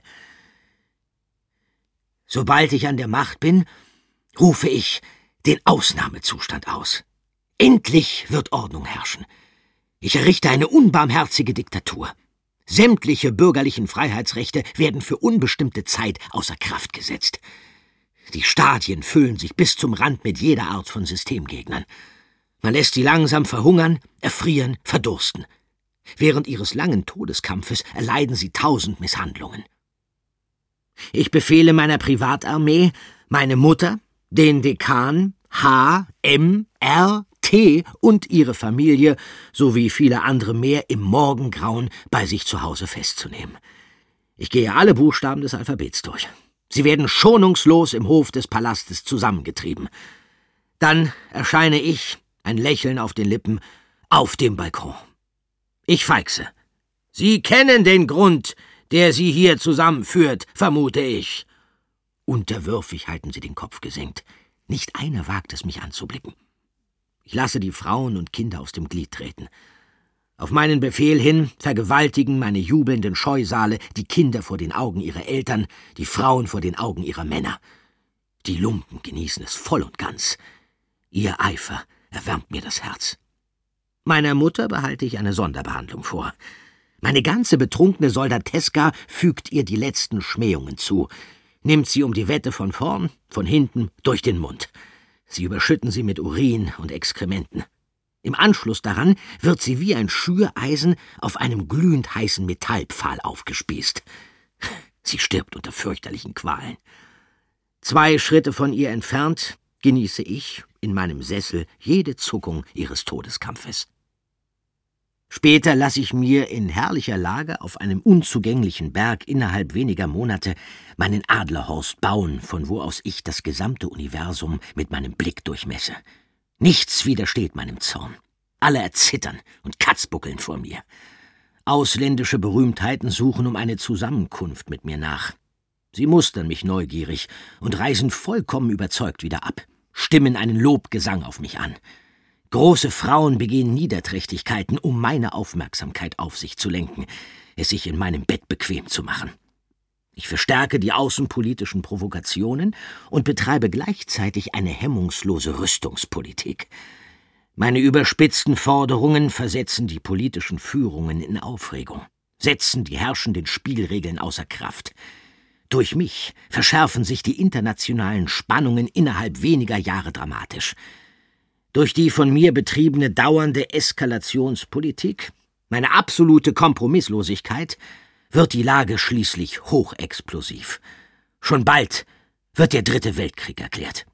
Sobald ich an der Macht bin, rufe ich den Ausnahmezustand aus. Endlich wird Ordnung herrschen. Ich errichte eine unbarmherzige Diktatur. Sämtliche bürgerlichen Freiheitsrechte werden für unbestimmte Zeit außer Kraft gesetzt. Die Stadien füllen sich bis zum Rand mit jeder Art von Systemgegnern. Man lässt sie langsam verhungern, erfrieren, verdursten. Während ihres langen Todeskampfes erleiden sie 1000 Misshandlungen. Ich befehle meiner Privatarmee, meine Mutter, den Dekan, H, M, R, T und ihre Familie sowie viele andere mehr im Morgengrauen bei sich zu Hause festzunehmen. Ich gehe alle Buchstaben des Alphabets durch. Sie werden schonungslos im Hof des Palastes zusammengetrieben. Dann erscheine ich, ein Lächeln auf den Lippen, auf dem Balkon. Ich feixe. Sie kennen den Grund, der Sie hier zusammenführt, vermute ich. Unterwürfig halten sie den Kopf gesenkt. Nicht einer wagt es, mich anzublicken. Ich lasse die Frauen und Kinder aus dem Glied treten. Auf meinen Befehl hin vergewaltigen meine jubelnden Scheusale die Kinder vor den Augen ihrer Eltern, die Frauen vor den Augen ihrer Männer. Die Lumpen genießen es voll und ganz. Ihr Eifer erwärmt mir das Herz. Meiner Mutter behalte ich eine Sonderbehandlung vor. Meine ganze betrunkene Soldateska fügt ihr die letzten Schmähungen zu, nimmt sie um die Wette von vorn, von hinten, durch den Mund. Sie überschütten sie mit Urin und Exkrementen. Im Anschluss daran wird sie wie ein Schüreisen auf einem glühend heißen Metallpfahl aufgespießt. Sie stirbt unter fürchterlichen Qualen. 2 Schritte von ihr entfernt genieße ich in meinem Sessel jede Zuckung ihres Todeskampfes. Später lasse ich mir in herrlicher Lage auf einem unzugänglichen Berg innerhalb weniger Monate meinen Adlerhorst bauen, von wo aus ich das gesamte Universum mit meinem Blick durchmesse. Nichts widersteht meinem Zorn. Alle erzittern und katzbuckeln vor mir. Ausländische Berühmtheiten suchen um eine Zusammenkunft mit mir nach. Sie mustern mich neugierig und reisen vollkommen überzeugt wieder ab, stimmen einen Lobgesang auf mich an. Große Frauen begehen Niederträchtigkeiten, um meine Aufmerksamkeit auf sich zu lenken, es sich in meinem Bett bequem zu machen. Ich verstärke die außenpolitischen Provokationen und betreibe gleichzeitig eine hemmungslose Rüstungspolitik. Meine überspitzten Forderungen versetzen die politischen Führungen in Aufregung, setzen die herrschenden Spielregeln außer Kraft. Durch mich verschärfen sich die internationalen Spannungen innerhalb weniger Jahre dramatisch. Durch die von mir betriebene dauernde Eskalationspolitik, meine absolute Kompromisslosigkeit, wird die Lage schließlich hochexplosiv. Schon bald wird der 3. Weltkrieg erklärt.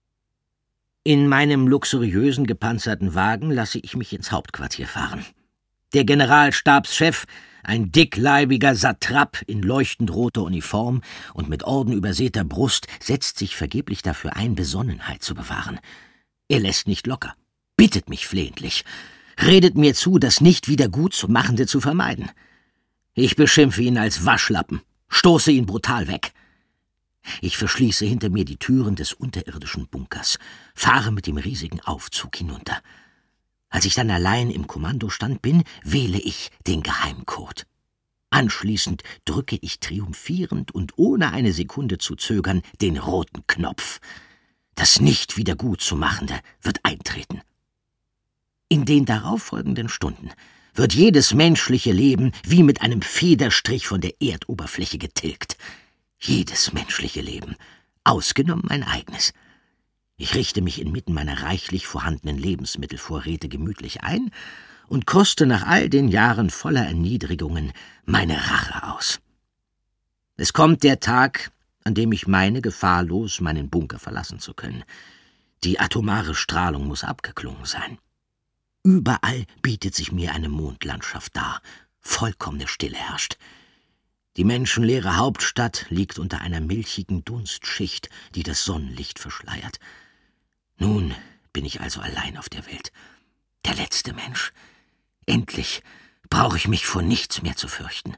In meinem luxuriösen gepanzerten Wagen lasse ich mich ins Hauptquartier fahren. Der Generalstabschef, ein dickleibiger Satrap in leuchtend roter Uniform und mit ordenübersäter Brust, setzt sich vergeblich dafür ein, Besonnenheit zu bewahren. Er lässt nicht locker, bittet mich flehentlich, redet mir zu, das nicht wieder Gutzumachende zu vermeiden. Ich beschimpfe ihn als Waschlappen, stoße ihn brutal weg. Ich verschließe hinter mir die Türen des unterirdischen Bunkers, fahre mit dem riesigen Aufzug hinunter. Als ich dann allein im Kommandostand bin, wähle ich den Geheimcode. Anschließend drücke ich triumphierend und ohne eine Sekunde zu zögern den roten Knopf. Das nicht wieder Gutzumachende wird eintreten. In den darauffolgenden Stunden wird jedes menschliche Leben wie mit einem Federstrich von der Erdoberfläche getilgt. Jedes menschliche Leben, ausgenommen mein eigenes. Ich richte mich inmitten meiner reichlich vorhandenen Lebensmittelvorräte gemütlich ein und koste nach all den Jahren voller Erniedrigungen meine Rache aus. Es kommt der Tag, an dem ich meine, gefahrlos meinen Bunker verlassen zu können. Die atomare Strahlung muss abgeklungen sein. Überall bietet sich mir eine Mondlandschaft dar. Vollkommene Stille herrscht. Die menschenleere Hauptstadt liegt unter einer milchigen Dunstschicht, die das Sonnenlicht verschleiert. Nun bin ich also allein auf der Welt. Der letzte Mensch. Endlich brauche ich mich vor nichts mehr zu fürchten.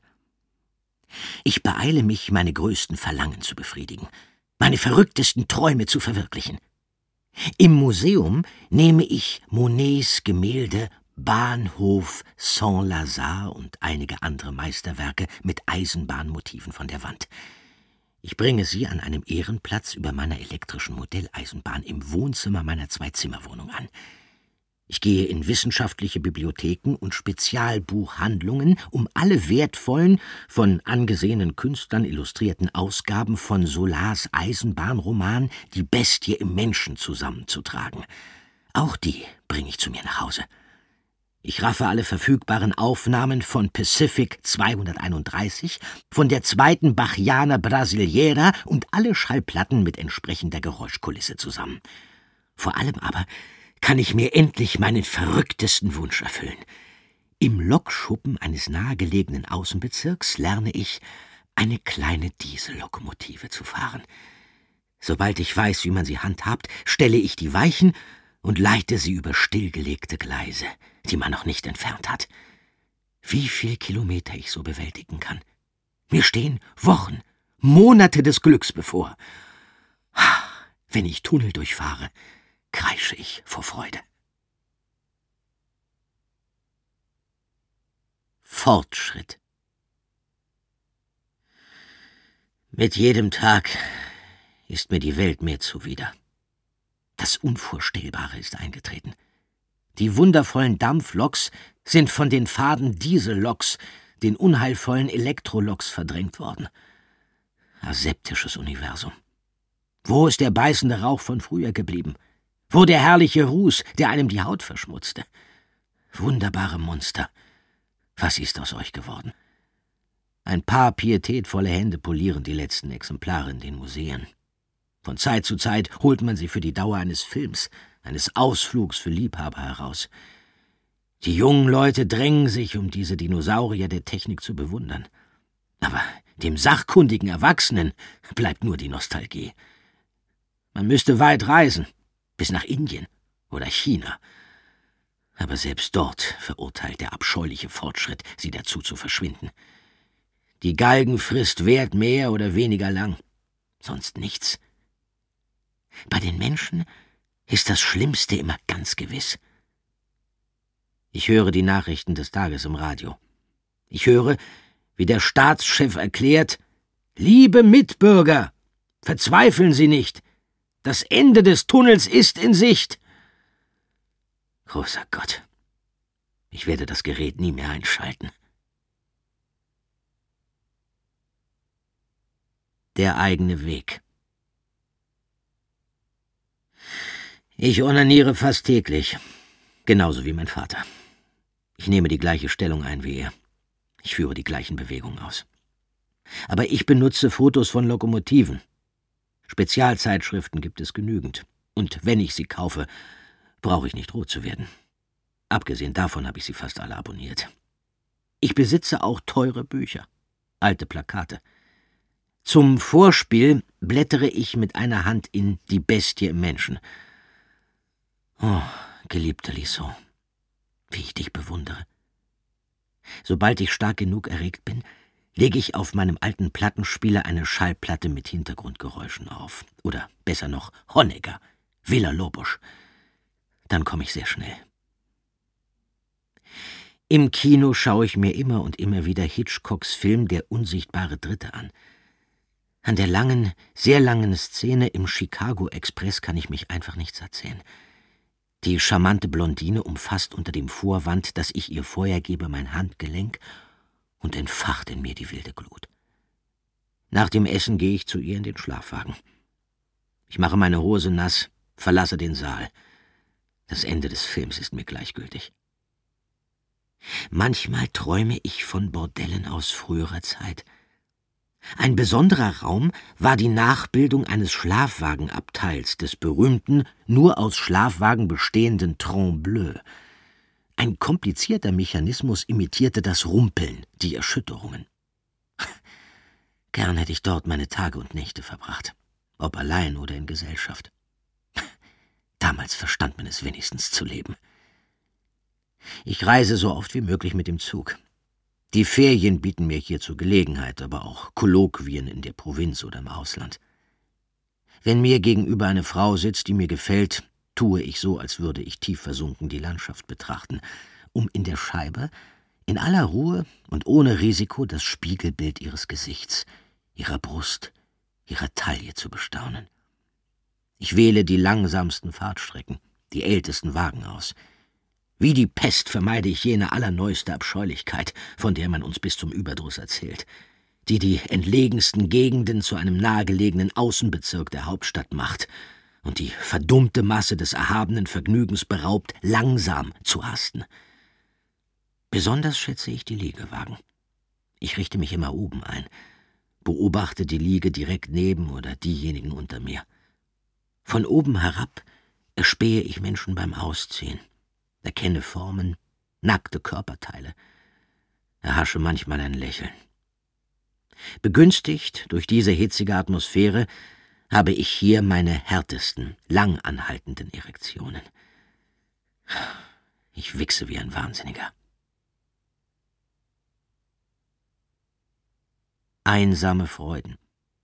Ich beeile mich, meine größten Verlangen zu befriedigen, meine verrücktesten Träume zu verwirklichen. Im Museum nehme ich Monets Gemälde Bahnhof Saint-Lazare und einige andere Meisterwerke mit Eisenbahnmotiven von der Wand. Ich bringe sie an einem Ehrenplatz über meiner elektrischen Modelleisenbahn im Wohnzimmer meiner 2-Zimmerwohnung an. Ich gehe in wissenschaftliche Bibliotheken und Spezialbuchhandlungen, um alle wertvollen, von angesehenen Künstlern illustrierten Ausgaben von Solars Eisenbahnroman »Die Bestie im Menschen« zusammenzutragen. Auch die bringe ich zu mir nach Hause. Ich raffe alle verfügbaren Aufnahmen von Pacific 231, von der zweiten Bachiana Brasileira und alle Schallplatten mit entsprechender Geräuschkulisse zusammen. Vor allem aber kann ich mir endlich meinen verrücktesten Wunsch erfüllen. Im Lokschuppen eines nahegelegenen Außenbezirks lerne ich, eine kleine Diesellokomotive zu fahren. Sobald ich weiß, wie man sie handhabt, stelle ich die Weichen und leite sie über stillgelegte Gleise, die man noch nicht entfernt hat. Wie viel Kilometer ich so bewältigen kann. Mir stehen Wochen, Monate des Glücks bevor. Wenn ich Tunnel durchfahre, kreische ich vor Freude. Fortschritt. Mit jedem Tag ist mir die Welt mehr zuwider. Das Unvorstellbare ist eingetreten. Die wundervollen Dampfloks sind von den faden Dieselloks, den unheilvollen Elektroloks verdrängt worden. Aseptisches Universum. Wo ist der beißende Rauch von früher geblieben? Wo der herrliche Ruß, der einem die Haut verschmutzte? Wunderbare Monster, was ist aus euch geworden? Ein paar pietätvolle Hände polieren die letzten Exemplare in den Museen. Von Zeit zu Zeit holt man sie für die Dauer eines Films, eines Ausflugs für Liebhaber heraus. Die jungen Leute drängen sich, um diese Dinosaurier der Technik zu bewundern. Aber dem sachkundigen Erwachsenen bleibt nur die Nostalgie. Man müsste weit reisen, bis nach Indien oder China. Aber selbst dort verurteilt der abscheuliche Fortschritt, sie dazu zu verschwinden. Die Galgenfrist währt mehr oder weniger lang, sonst nichts. Bei den Menschen ist das Schlimmste immer ganz gewiss. Ich höre die Nachrichten des Tages im Radio. Ich höre, wie der Staatschef erklärt: »Liebe Mitbürger, verzweifeln Sie nicht. Das Ende des Tunnels ist in Sicht.« Großer Gott, ich werde das Gerät nie mehr einschalten. Der eigene Weg. Ich onaniere fast täglich, genauso wie mein Vater. Ich nehme die gleiche Stellung ein wie er. Ich führe die gleichen Bewegungen aus. Aber ich benutze Fotos von Lokomotiven. Spezialzeitschriften gibt es genügend. Und wenn ich sie kaufe, brauche ich nicht rot zu werden. Abgesehen davon habe ich sie fast alle abonniert. Ich besitze auch teure Bücher, alte Plakate. Zum Vorspiel blättere ich mit einer Hand in »Die Bestie im Menschen«. Oh, geliebter Lisson, wie ich dich bewundere. Sobald ich stark genug erregt bin, lege ich auf meinem alten Plattenspieler eine Schallplatte mit Hintergrundgeräuschen auf. Oder besser noch Honegger, Villa-Lobos. Dann komme ich sehr schnell. Im Kino schaue ich mir immer und immer wieder Hitchcocks Film »Der unsichtbare Dritte« an. An der langen, sehr langen Szene im Chicago Express kann ich mich einfach nicht satt sehen. Die charmante Blondine umfasst unter dem Vorwand, dass ich ihr Feuer gebe, mein Handgelenk und entfacht in mir die wilde Glut. Nach dem Essen gehe ich zu ihr in den Schlafwagen. Ich mache meine Hose nass, verlasse den Saal. Das Ende des Films ist mir gleichgültig. Manchmal träume ich von Bordellen aus früherer Zeit. Ein besonderer Raum war die Nachbildung eines Schlafwagenabteils des berühmten, nur aus Schlafwagen bestehenden Trombleu. Ein komplizierter Mechanismus imitierte das Rumpeln, die Erschütterungen. Gern hätte ich dort meine Tage und Nächte verbracht, ob allein oder in Gesellschaft. Damals verstand man es wenigstens zu leben. Ich reise so oft wie möglich mit dem Zug. Die Ferien bieten mir hierzu Gelegenheit, aber auch Kolloquien in der Provinz oder im Ausland. Wenn mir gegenüber eine Frau sitzt, die mir gefällt, tue ich so, als würde ich tief versunken die Landschaft betrachten, um in der Scheibe, in aller Ruhe und ohne Risiko, das Spiegelbild ihres Gesichts, ihrer Brust, ihrer Taille zu bestaunen. Ich wähle die langsamsten Fahrtstrecken, die ältesten Wagen aus. Wie die Pest vermeide ich jene allerneueste Abscheulichkeit, von der man uns bis zum Überdruss erzählt, die die entlegensten Gegenden zu einem nahegelegenen Außenbezirk der Hauptstadt macht und die verdummte Masse des erhabenen Vergnügens beraubt, langsam zu hasten. Besonders schätze ich die Liegewagen. Ich richte mich immer oben ein, beobachte die Liege direkt neben oder diejenigen unter mir. Von oben herab erspähe ich Menschen beim Ausziehen, erkenne Formen, nackte Körperteile, erhasche manchmal ein Lächeln. Begünstigt durch diese hitzige Atmosphäre habe ich hier meine härtesten, lang anhaltenden Erektionen. Ich wichse wie ein Wahnsinniger. Einsame Freuden.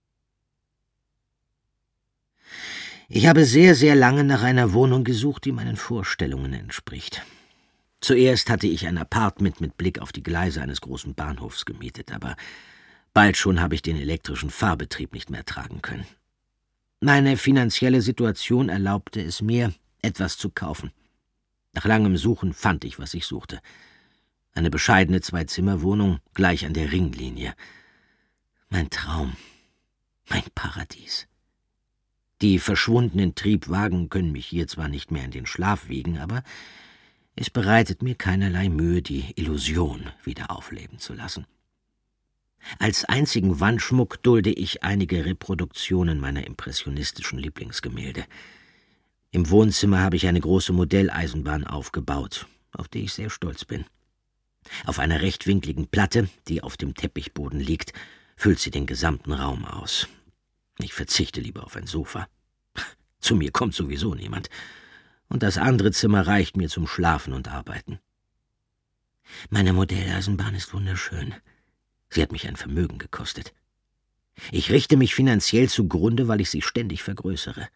Ich habe sehr, sehr lange nach einer Wohnung gesucht, die meinen Vorstellungen entspricht. Zuerst hatte ich ein Appartement mit Blick auf die Gleise eines großen Bahnhofs gemietet, aber bald schon habe ich den elektrischen Fahrbetrieb nicht mehr tragen können. Meine finanzielle Situation erlaubte es mir, etwas zu kaufen. Nach langem Suchen fand ich, was ich suchte. Eine bescheidene Zwei-Zimmer-Wohnung gleich an der Ringlinie. Mein Traum, mein Paradies. Die verschwundenen Triebwagen können mich hier zwar nicht mehr in den Schlaf wiegen, aber es bereitet mir keinerlei Mühe, die Illusion wieder aufleben zu lassen. Als einzigen Wandschmuck dulde ich einige Reproduktionen meiner impressionistischen Lieblingsgemälde. Im Wohnzimmer habe ich eine große Modelleisenbahn aufgebaut, auf die ich sehr stolz bin. Auf einer rechtwinkligen Platte, die auf dem Teppichboden liegt, füllt sie den gesamten Raum aus. Ich verzichte lieber auf ein Sofa. Zu mir kommt sowieso niemand. Und das andere Zimmer reicht mir zum Schlafen und Arbeiten. Meine Modelleisenbahn ist wunderschön. Sie hat mich ein Vermögen gekostet. Ich richte mich finanziell zugrunde, weil ich sie ständig vergrößere.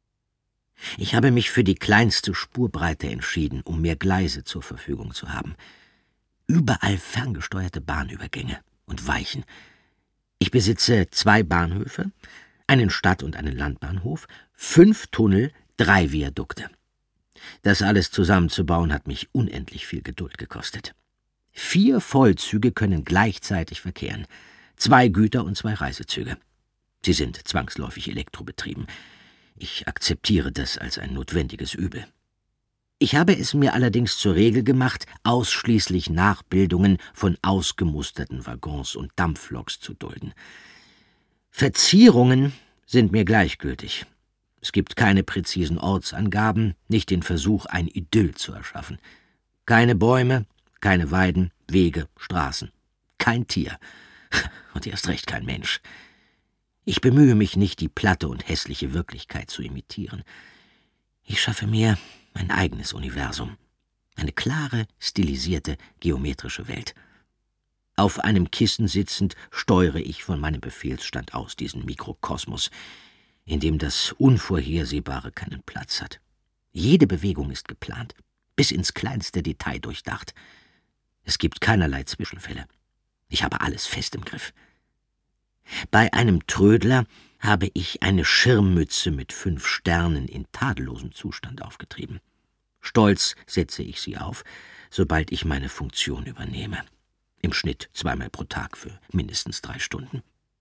Ich habe mich für die kleinste Spurbreite entschieden, um mehr Gleise zur Verfügung zu haben. Überall ferngesteuerte Bahnübergänge und Weichen. Ich besitze 2 Bahnhöfe, einen Stadt- und einen Landbahnhof, 5 Tunnel, 3 Viadukte. Das alles zusammenzubauen hat mich unendlich viel Geduld gekostet. 4 Vollzüge können gleichzeitig verkehren, 2 Güter- und 2 Reisezüge. Sie sind zwangsläufig elektrobetrieben. Ich akzeptiere das als ein notwendiges Übel. Ich habe es mir allerdings zur Regel gemacht, ausschließlich Nachbildungen von ausgemusterten Waggons und Dampfloks zu dulden. Verzierungen sind mir gleichgültig. Es gibt keine präzisen Ortsangaben, nicht den Versuch, ein Idyll zu erschaffen. Keine Bäume, keine Weiden, Wege, Straßen. Kein Tier. Und erst recht kein Mensch. Ich bemühe mich nicht, die platte und hässliche Wirklichkeit zu imitieren. Ich schaffe mir mein eigenes Universum. Eine klare, stilisierte, geometrische Welt. Auf einem Kissen sitzend steuere ich von meinem Befehlsstand aus diesen Mikrokosmos, in dem das Unvorhersehbare keinen Platz hat. Jede Bewegung ist geplant, bis ins kleinste Detail durchdacht. Es gibt keinerlei Zwischenfälle. Ich habe alles fest im Griff. Bei einem Trödler habe ich eine Schirmmütze mit 5 Sternen in tadellosem Zustand aufgetrieben. Stolz setze ich sie auf, sobald ich meine Funktion übernehme. Im Schnitt 2-mal pro Tag für mindestens 3 Stunden.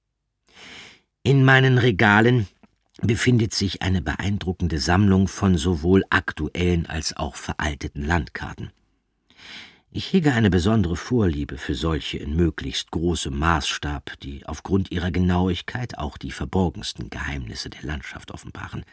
In meinen Regalen befindet sich eine beeindruckende Sammlung von sowohl aktuellen als auch veralteten Landkarten. Ich hege eine besondere Vorliebe für solche in möglichst großem Maßstab, die aufgrund ihrer Genauigkeit auch die verborgensten Geheimnisse der Landschaft offenbaren.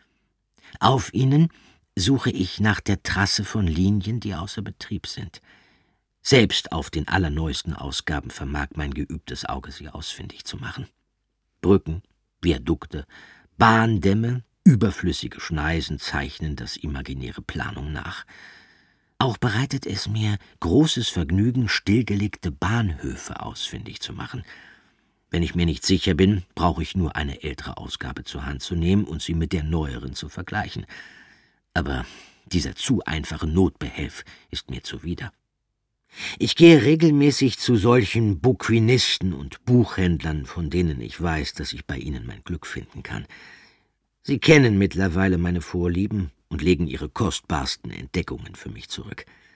Auf ihnen suche ich nach der Trasse von Linien, die außer Betrieb sind. Selbst auf den allerneuesten Ausgaben vermag mein geübtes Auge sie ausfindig zu machen. Brücken, Viadukte, Bahndämme, überflüssige Schneisen zeichnen das imaginäre Planung nach. Auch bereitet es mir großes Vergnügen, stillgelegte Bahnhöfe ausfindig zu machen. Wenn ich mir nicht sicher bin, brauche ich nur eine ältere Ausgabe zur Hand zu nehmen und sie mit der neueren zu vergleichen. Aber dieser zu einfache Notbehelf ist mir zuwider. Ich gehe regelmäßig zu solchen Bouquinisten und Buchhändlern, von denen ich weiß, dass ich bei ihnen mein Glück finden kann. Sie kennen mittlerweile meine Vorlieben und legen ihre kostbarsten Entdeckungen für mich zurück.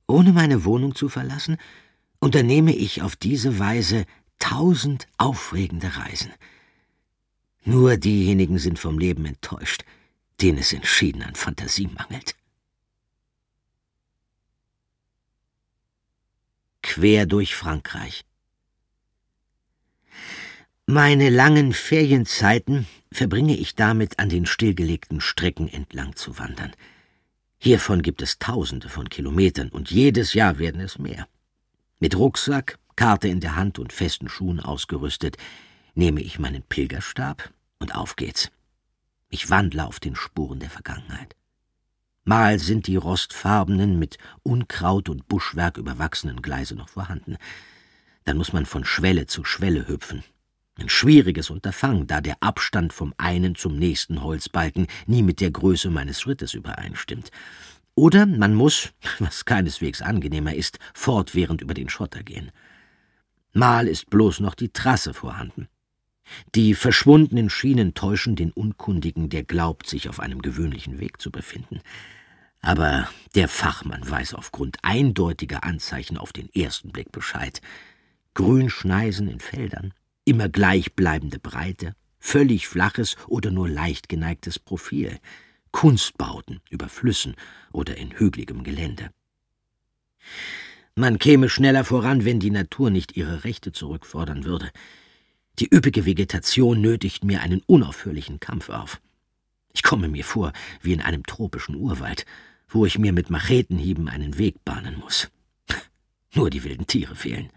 Ohne meine Wohnung zu verlassen, unternehme ich auf diese Weise 1000 aufregende Reisen. Nur diejenigen sind vom Leben enttäuscht, denen es entschieden an Fantasie mangelt. Quer durch Frankreich. Meine langen Ferienzeiten verbringe ich damit, an den stillgelegten Strecken entlang zu wandern. Hiervon gibt es Tausende von Kilometern und jedes Jahr werden es mehr. Mit Rucksack, Karte in der Hand und festen Schuhen ausgerüstet, nehme ich meinen Pilgerstab und auf geht's. Ich wandle auf den Spuren der Vergangenheit. Mal sind die rostfarbenen, mit Unkraut und Buschwerk überwachsenen Gleise noch vorhanden. Dann muss man von Schwelle zu Schwelle hüpfen. Ein schwieriges Unterfangen, da der Abstand vom einen zum nächsten Holzbalken nie mit der Größe meines Schrittes übereinstimmt. Oder man muss, was keineswegs angenehmer ist, fortwährend über den Schotter gehen. Mal ist bloß noch die Trasse vorhanden. Die verschwundenen Schienen täuschen den Unkundigen, der glaubt, sich auf einem gewöhnlichen Weg zu befinden. Aber der Fachmann weiß aufgrund eindeutiger Anzeichen auf den ersten Blick Bescheid. Grünschneisen in Feldern, immer gleichbleibende Breite, völlig flaches oder nur leicht geneigtes Profil, Kunstbauten über Flüssen oder in hügeligem Gelände. Man käme schneller voran, wenn die Natur nicht ihre Rechte zurückfordern würde. Die üppige Vegetation nötigt mir einen unaufhörlichen Kampf auf. Ich komme mir vor wie in einem tropischen Urwald, wo ich mir mit Machetenhieben einen Weg bahnen muss. Nur die wilden Tiere fehlen.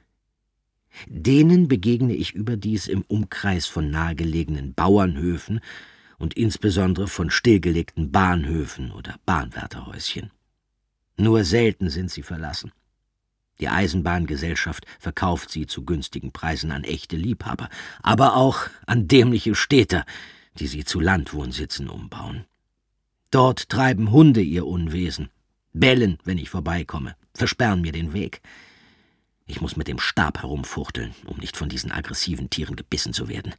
Denen begegne ich überdies im Umkreis von nahegelegenen Bauernhöfen und insbesondere von stillgelegten Bahnhöfen oder Bahnwärterhäuschen. Nur selten sind sie verlassen. Die Eisenbahngesellschaft verkauft sie zu günstigen Preisen an echte Liebhaber, aber auch an dämliche Städter, die sie zu Landwohnsitzen umbauen. Dort treiben Hunde ihr Unwesen, bellen, wenn ich vorbeikomme, versperren mir den Weg. Ich muss mit dem Stab herumfuchteln, um nicht von diesen aggressiven Tieren gebissen zu werden.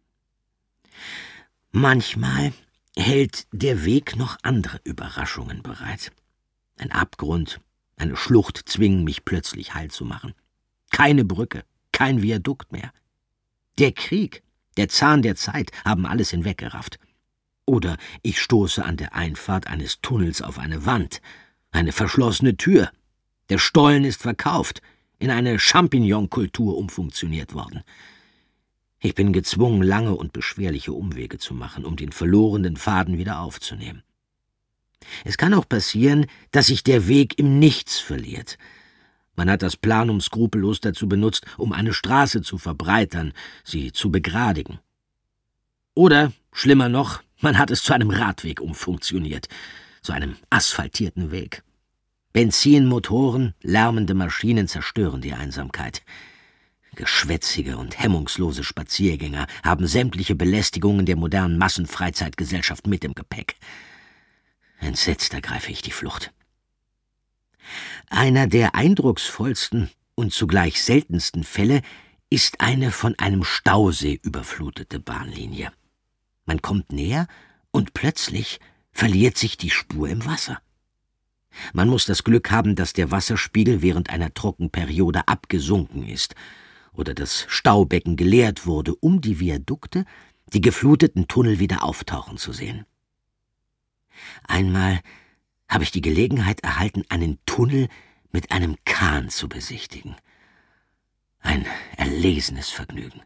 Manchmal hält der Weg noch andere Überraschungen bereit. Ein Abgrund, eine Schlucht zwingen mich plötzlich Halt zu machen. Keine Brücke, kein Viadukt mehr. Der Krieg, der Zahn der Zeit haben alles hinweggerafft. Oder ich stoße an der Einfahrt eines Tunnels auf eine Wand, eine verschlossene Tür. Der Stollen ist verkauft, in eine Champignon-Kultur umfunktioniert worden. Ich bin gezwungen, lange und beschwerliche Umwege zu machen, um den verlorenen Faden wieder aufzunehmen. Es kann auch passieren, dass sich der Weg im Nichts verliert. Man hat das Planum skrupellos dazu benutzt, um eine Straße zu verbreitern, sie zu begradigen. Oder, schlimmer noch, man hat es zu einem Radweg umfunktioniert, zu einem asphaltierten Weg. Benzinmotoren, lärmende Maschinen zerstören die Einsamkeit. Geschwätzige und hemmungslose Spaziergänger haben sämtliche Belästigungen der modernen Massenfreizeitgesellschaft mit im Gepäck. Entsetzt ergreife ich die Flucht. Einer der eindrucksvollsten und zugleich seltensten Fälle ist eine von einem Stausee überflutete Bahnlinie. Man kommt näher und plötzlich verliert sich die Spur im Wasser. Man muss das Glück haben, dass der Wasserspiegel während einer Trockenperiode abgesunken ist oder das Staubecken geleert wurde, um die Viadukte, die gefluteten Tunnel wieder auftauchen zu sehen. Einmal habe ich die Gelegenheit erhalten, einen Tunnel mit einem Kahn zu besichtigen. Ein erlesenes Vergnügen.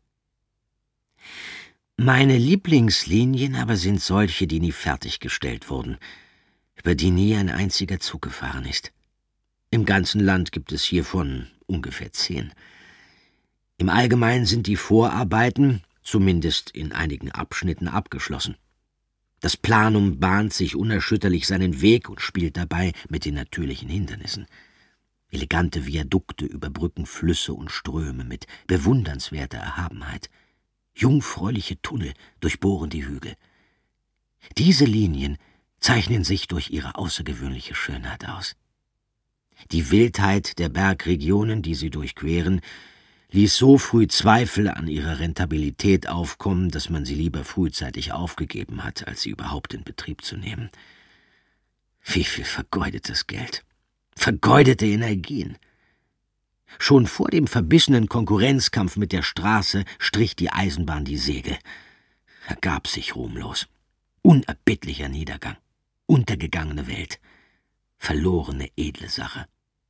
Meine Lieblingslinien aber sind solche, die nie fertiggestellt wurden, über die nie ein einziger Zug gefahren ist. Im ganzen Land gibt es hiervon ungefähr 10. Im Allgemeinen sind die Vorarbeiten, zumindest in einigen Abschnitten, abgeschlossen. Das Planum bahnt sich unerschütterlich seinen Weg und spielt dabei mit den natürlichen Hindernissen. Elegante Viadukte überbrücken Flüsse und Ströme mit bewundernswerter Erhabenheit. Jungfräuliche Tunnel durchbohren die Hügel. Diese Linien zeichnen sich durch ihre außergewöhnliche Schönheit aus. Die Wildheit der Bergregionen, die sie durchqueren, ließ so früh Zweifel an ihrer Rentabilität aufkommen, dass man sie lieber frühzeitig aufgegeben hat, als sie überhaupt in Betrieb zu nehmen. Wie viel vergeudetes Geld. Vergeudete Energien. Schon vor dem verbissenen Konkurrenzkampf mit der Straße strich die Eisenbahn die Segel. Ergab sich ruhmlos. Unerbittlicher Niedergang. Untergegangene Welt. Verlorene edle Sache.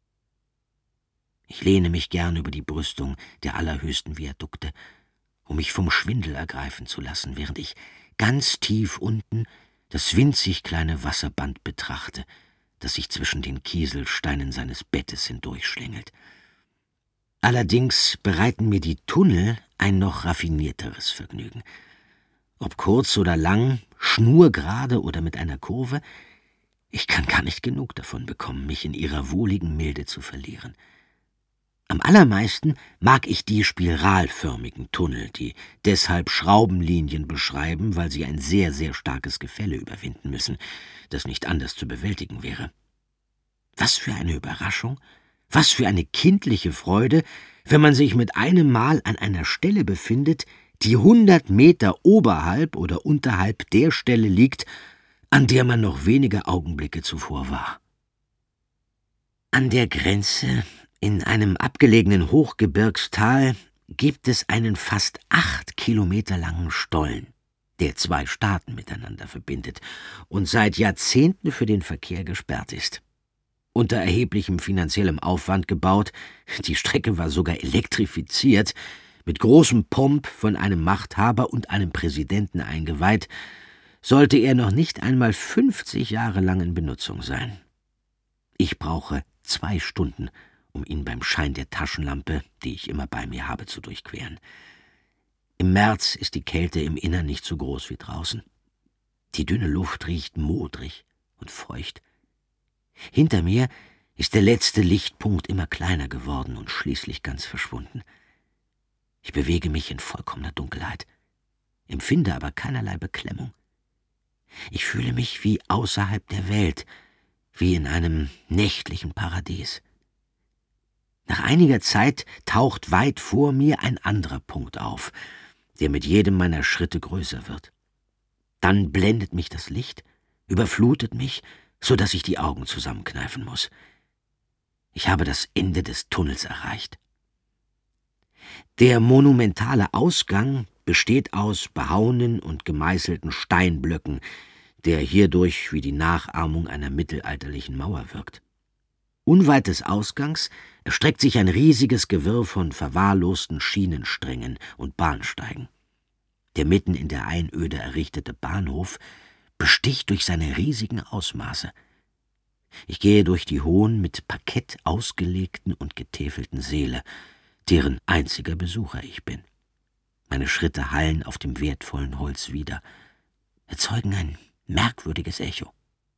Ich lehne mich gern über die Brüstung der allerhöchsten Viadukte, um mich vom Schwindel ergreifen zu lassen, während ich ganz tief unten das winzig kleine Wasserband betrachte, das sich zwischen den Kieselsteinen seines Bettes hindurchschlängelt. Allerdings bereiten mir die Tunnel ein noch raffinierteres Vergnügen. Ob kurz oder lang, schnurgerade oder mit einer Kurve, ich kann gar nicht genug davon bekommen, mich in ihrer wohligen Milde zu verlieren. Am allermeisten mag ich die spiralförmigen Tunnel, die deshalb Schraubenlinien beschreiben, weil sie ein sehr, sehr starkes Gefälle überwinden müssen, das nicht anders zu bewältigen wäre. Was für eine Überraschung, was für eine kindliche Freude, wenn man sich mit einem Mal an einer Stelle befindet, die 100 Meter oberhalb oder unterhalb der Stelle liegt, an der man noch wenige Augenblicke zuvor war. An der Grenze, in einem abgelegenen Hochgebirgstal, gibt es einen fast 8 Kilometer langen Stollen, der 2 Staaten miteinander verbindet und seit Jahrzehnten für den Verkehr gesperrt ist. Unter erheblichem finanziellem Aufwand gebaut, die Strecke war sogar elektrifiziert, mit großem Pomp von einem Machthaber und einem Präsidenten eingeweiht, sollte er noch nicht einmal 50 Jahre lang in Benutzung sein. Ich brauche 2 Stunden, um ihn beim Schein der Taschenlampe, die ich immer bei mir habe, zu durchqueren. Im März ist die Kälte im Innern nicht so groß wie draußen. Die dünne Luft riecht modrig und feucht. Hinter mir ist der letzte Lichtpunkt immer kleiner geworden und schließlich ganz verschwunden. Ich bewege mich in vollkommener Dunkelheit, empfinde aber keinerlei Beklemmung. Ich fühle mich wie außerhalb der Welt, wie in einem nächtlichen Paradies. Nach einiger Zeit taucht weit vor mir ein anderer Punkt auf, der mit jedem meiner Schritte größer wird. Dann blendet mich das Licht, überflutet mich, so dass ich die Augen zusammenkneifen muss. Ich habe das Ende des Tunnels erreicht. Der monumentale Ausgang besteht aus behauenen und gemeißelten Steinblöcken, der hierdurch wie die Nachahmung einer mittelalterlichen Mauer wirkt. Unweit des Ausgangs erstreckt sich ein riesiges Gewirr von verwahrlosten Schienensträngen und Bahnsteigen. Der mitten in der Einöde errichtete Bahnhof besticht durch seine riesigen Ausmaße. Ich gehe durch die hohen, mit Parkett ausgelegten und getäfelten Säle, deren einziger Besucher ich bin. Meine Schritte hallen auf dem wertvollen Holz wider, erzeugen ein merkwürdiges Echo.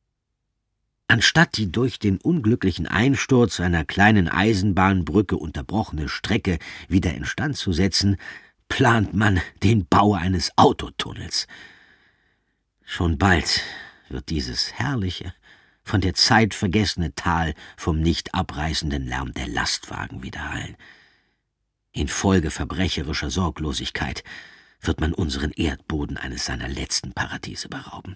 Anstatt die durch den unglücklichen Einsturz einer kleinen Eisenbahnbrücke unterbrochene Strecke wieder instand zu setzen, plant man den Bau eines Autotunnels. Schon bald wird dieses herrliche, von der Zeit vergessene Tal vom nicht abreißenden Lärm der Lastwagen widerhallen. Infolge verbrecherischer Sorglosigkeit wird man unseren Erdboden eines seiner letzten Paradiese berauben.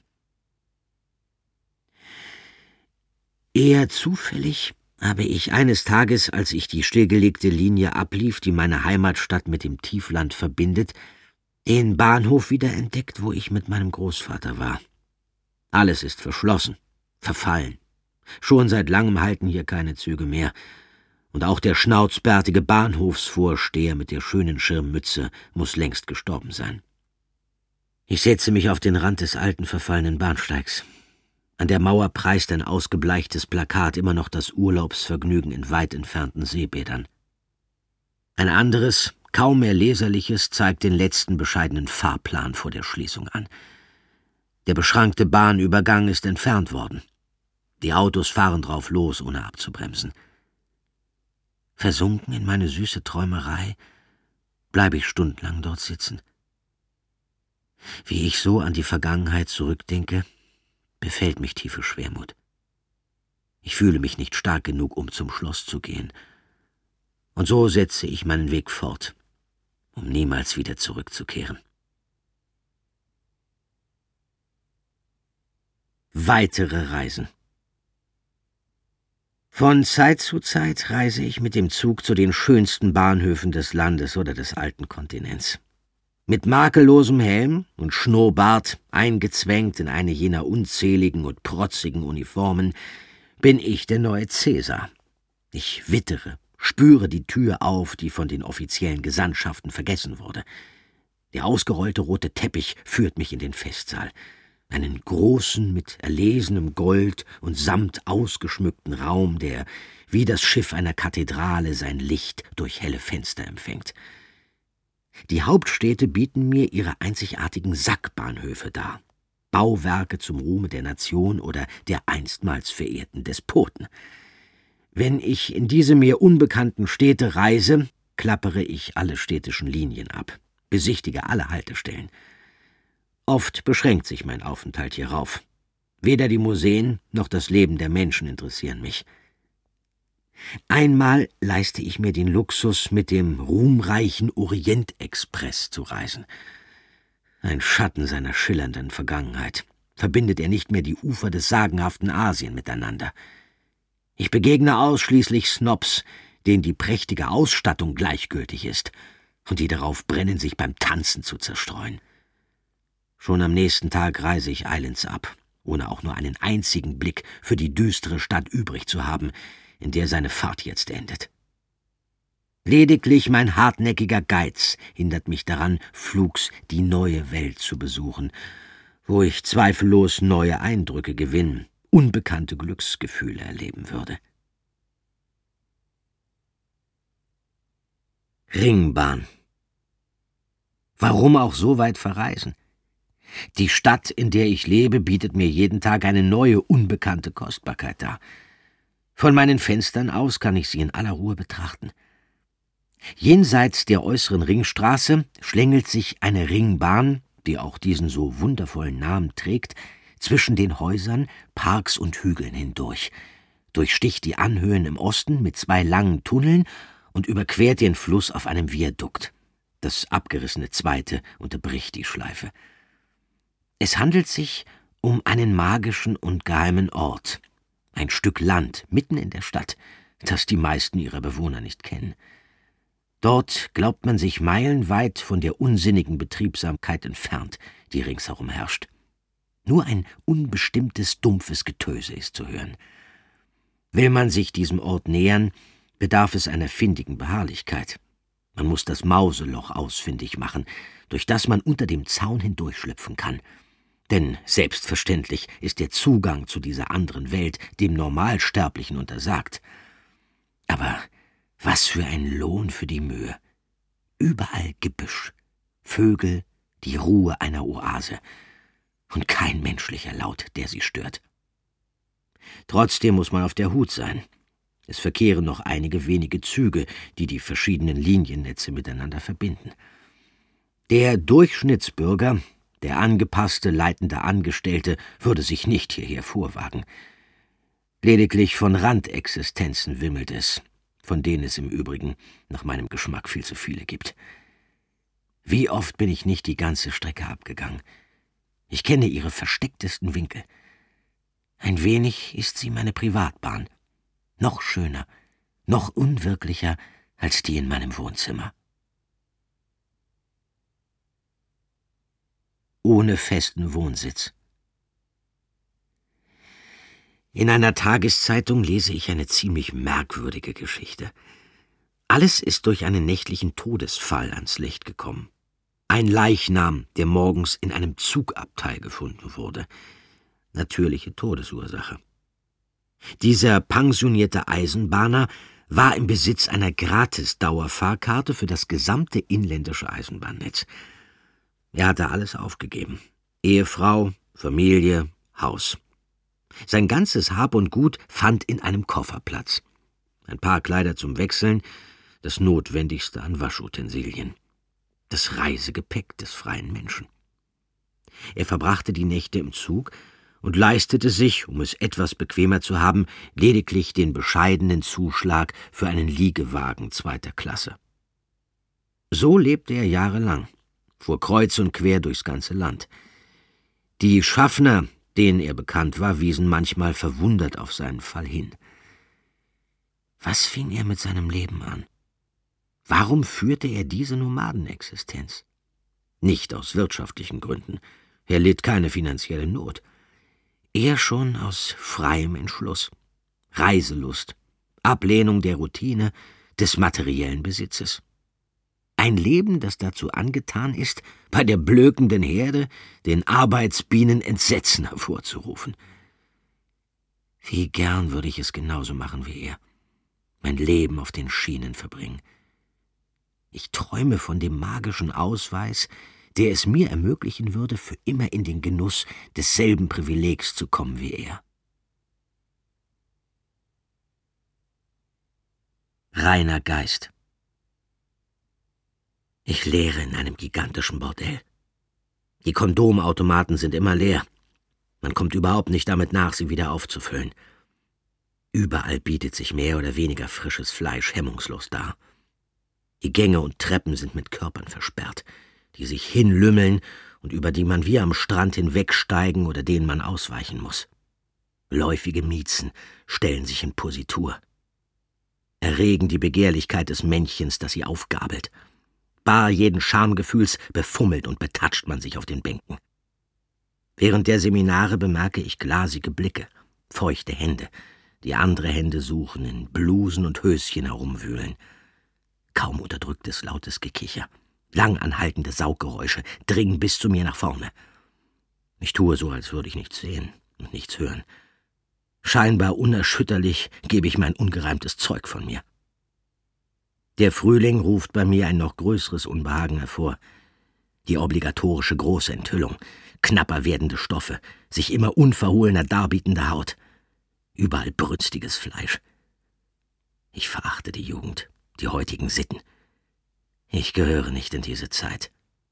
Eher zufällig habe ich eines Tages, als ich die stillgelegte Linie ablief, die meine Heimatstadt mit dem Tiefland verbindet, den Bahnhof wiederentdeckt, wo ich mit meinem Großvater war. Alles ist verschlossen, verfallen. Schon seit langem halten hier keine Züge mehr. Und auch der schnauzbärtige Bahnhofsvorsteher mit der schönen Schirmmütze muss längst gestorben sein. Ich setze mich auf den Rand des alten, verfallenen Bahnsteigs. An der Mauer preist ein ausgebleichtes Plakat immer noch das Urlaubsvergnügen in weit entfernten Seebädern. Ein anderes, kaum mehr leserliches, zeigt den letzten bescheidenen Fahrplan vor der Schließung an. Der beschrankte Bahnübergang ist entfernt worden. Die Autos fahren drauf los, ohne abzubremsen. Versunken in meine süße Träumerei, bleibe ich stundenlang dort sitzen. Wie ich so an die Vergangenheit zurückdenke, befällt mich tiefe Schwermut. Ich fühle mich nicht stark genug, um zum Schloss zu gehen. Und so setze ich meinen Weg fort, um niemals wieder zurückzukehren. Weitere Reisen. Von Zeit zu Zeit reise ich mit dem Zug zu den schönsten Bahnhöfen des Landes oder des alten Kontinents. Mit makellosem Helm und Schnurrbart, eingezwängt in eine jener unzähligen und protzigen Uniformen, bin ich der neue Cäsar. Ich wittere, spüre die Tür auf, die von den offiziellen Gesandtschaften vergessen wurde. Der ausgerollte rote Teppich führt mich in den Festsaal. Einen großen, mit erlesenem Gold und Samt ausgeschmückten Raum, der wie das Schiff einer Kathedrale sein Licht durch helle Fenster empfängt. Die Hauptstädte bieten mir ihre einzigartigen Sackbahnhöfe dar. Bauwerke zum Ruhme der Nation oder der einstmals verehrten Despoten. Wenn ich in diese mir unbekannten Städte reise, klappere ich alle städtischen Linien ab, besichtige alle Haltestellen. Oft beschränkt sich mein Aufenthalt hierauf. Weder die Museen noch das Leben der Menschen interessieren mich. Einmal leiste ich mir den Luxus, mit dem ruhmreichen Orient-Express zu reisen. Ein Schatten seiner schillernden Vergangenheit. Verbindet er nicht mehr die Ufer des sagenhaften Asien miteinander. Ich begegne ausschließlich Snobs, denen die prächtige Ausstattung gleichgültig ist und die darauf brennen, sich beim Tanzen zu zerstreuen. Schon am nächsten Tag reise ich eilends ab, ohne auch nur einen einzigen Blick für die düstere Stadt übrig zu haben, in der seine Fahrt jetzt endet. Lediglich mein hartnäckiger Geiz hindert mich daran, flugs die neue Welt zu besuchen, wo ich zweifellos neue Eindrücke gewinnen, unbekannte Glücksgefühle erleben würde. Ringbahn. Warum auch so weit verreisen? Die Stadt, in der ich lebe, bietet mir jeden Tag eine neue, unbekannte Kostbarkeit dar. Von meinen Fenstern aus kann ich sie in aller Ruhe betrachten. Jenseits der äußeren Ringstraße schlängelt sich eine Ringbahn, die auch diesen so wundervollen Namen trägt, zwischen den Häusern, Parks und Hügeln hindurch, durchsticht die Anhöhen im Osten mit 2 langen Tunneln und überquert den Fluss auf einem Viadukt. Das abgerissene zweite unterbricht die Schleife. Es handelt sich um einen magischen und geheimen Ort, ein Stück Land mitten in der Stadt, das die meisten ihrer Bewohner nicht kennen. Dort glaubt man sich meilenweit von der unsinnigen Betriebsamkeit entfernt, die ringsherum herrscht. Nur ein unbestimmtes, dumpfes Getöse ist zu hören. Will man sich diesem Ort nähern, bedarf es einer findigen Beharrlichkeit. Man muss das Mauseloch ausfindig machen, durch das man unter dem Zaun hindurchschlüpfen kann. Denn selbstverständlich ist der Zugang zu dieser anderen Welt dem Normalsterblichen untersagt. Aber was für ein Lohn für die Mühe! Überall Gebüsch, Vögel, die Ruhe einer Oase und kein menschlicher Laut, der sie stört. Trotzdem muss man auf der Hut sein. Es verkehren noch einige wenige Züge, die die verschiedenen Liniennetze miteinander verbinden. Der Durchschnittsbürger, der angepasste, leitende Angestellte, würde sich nicht hierher vorwagen. Lediglich von Randexistenzen wimmelt es, von denen es im Übrigen nach meinem Geschmack viel zu viele gibt. Wie oft bin ich nicht die ganze Strecke abgegangen. Ich kenne ihre verstecktesten Winkel. Ein wenig ist sie meine Privatbahn. Noch schöner, noch unwirklicher als die in meinem Wohnzimmer. Ohne festen Wohnsitz. In einer Tageszeitung lese ich eine ziemlich merkwürdige Geschichte. Alles ist durch einen nächtlichen Todesfall ans Licht gekommen. Ein Leichnam, der morgens in einem Zugabteil gefunden wurde. Natürliche Todesursache. Dieser pensionierte Eisenbahner war im Besitz einer Gratis-Dauerfahrkarte für das gesamte inländische Eisenbahnnetz. Er hatte alles aufgegeben. Ehefrau, Familie, Haus. Sein ganzes Hab und Gut fand in einem Koffer Platz. Ein paar Kleider zum Wechseln, das Notwendigste an Waschutensilien. Das Reisegepäck des freien Menschen. Er verbrachte die Nächte im Zug und leistete sich, um es etwas bequemer zu haben, lediglich den bescheidenen Zuschlag für einen Liegewagen 2. Klasse. So lebte er jahrelang, fuhr kreuz und quer durchs ganze Land. Die Schaffner, denen er bekannt war, wiesen manchmal verwundert auf seinen Fall hin. Was fing er mit seinem Leben an? Warum führte er diese Nomadenexistenz? Nicht aus wirtschaftlichen Gründen. Er litt keine finanzielle Not. Eher schon aus freiem Entschluss. Reiselust, Ablehnung der Routine, des materiellen Besitzes. Ein Leben, das dazu angetan ist, bei der blökenden Herde den Arbeitsbienen Entsetzen hervorzurufen. Wie gern würde ich es genauso machen wie er. Mein Leben auf den Schienen verbringen. Ich träume von dem magischen Ausweis, der es mir ermöglichen würde, für immer in den Genuss desselben Privilegs zu kommen wie er. Reiner Geist. Ich lehre in einem gigantischen Bordell. Die Kondomautomaten sind immer leer. Man kommt überhaupt nicht damit nach, sie wieder aufzufüllen. Überall bietet sich mehr oder weniger frisches Fleisch hemmungslos dar. Die Gänge und Treppen sind mit Körpern versperrt, die sich hinlümmeln und über die man wie am Strand hinwegsteigen oder denen man ausweichen muss. Läufige Miezen stellen sich in Positur, erregen die Begehrlichkeit des Männchens, das sie aufgabelt. Bar jeden Schamgefühls befummelt und betatscht man sich auf den Bänken. Während der Seminare bemerke ich glasige Blicke, feuchte Hände, die andere Hände suchen, in Blusen und Höschen herumwühlen. Kaum unterdrücktes lautes Gekicher, lang anhaltende Sauggeräusche dringen bis zu mir nach vorne. Ich tue so, als würde ich nichts sehen und nichts hören. Scheinbar unerschütterlich gebe ich mein ungereimtes Zeug von mir. Der Frühling ruft bei mir ein noch größeres Unbehagen hervor. Die obligatorische große Enthüllung, knapper werdende Stoffe, sich immer unverhohlener darbietende Haut. Überall brünstiges Fleisch. Ich verachte die Jugend, die heutigen Sitten. Ich gehöre nicht in diese Zeit.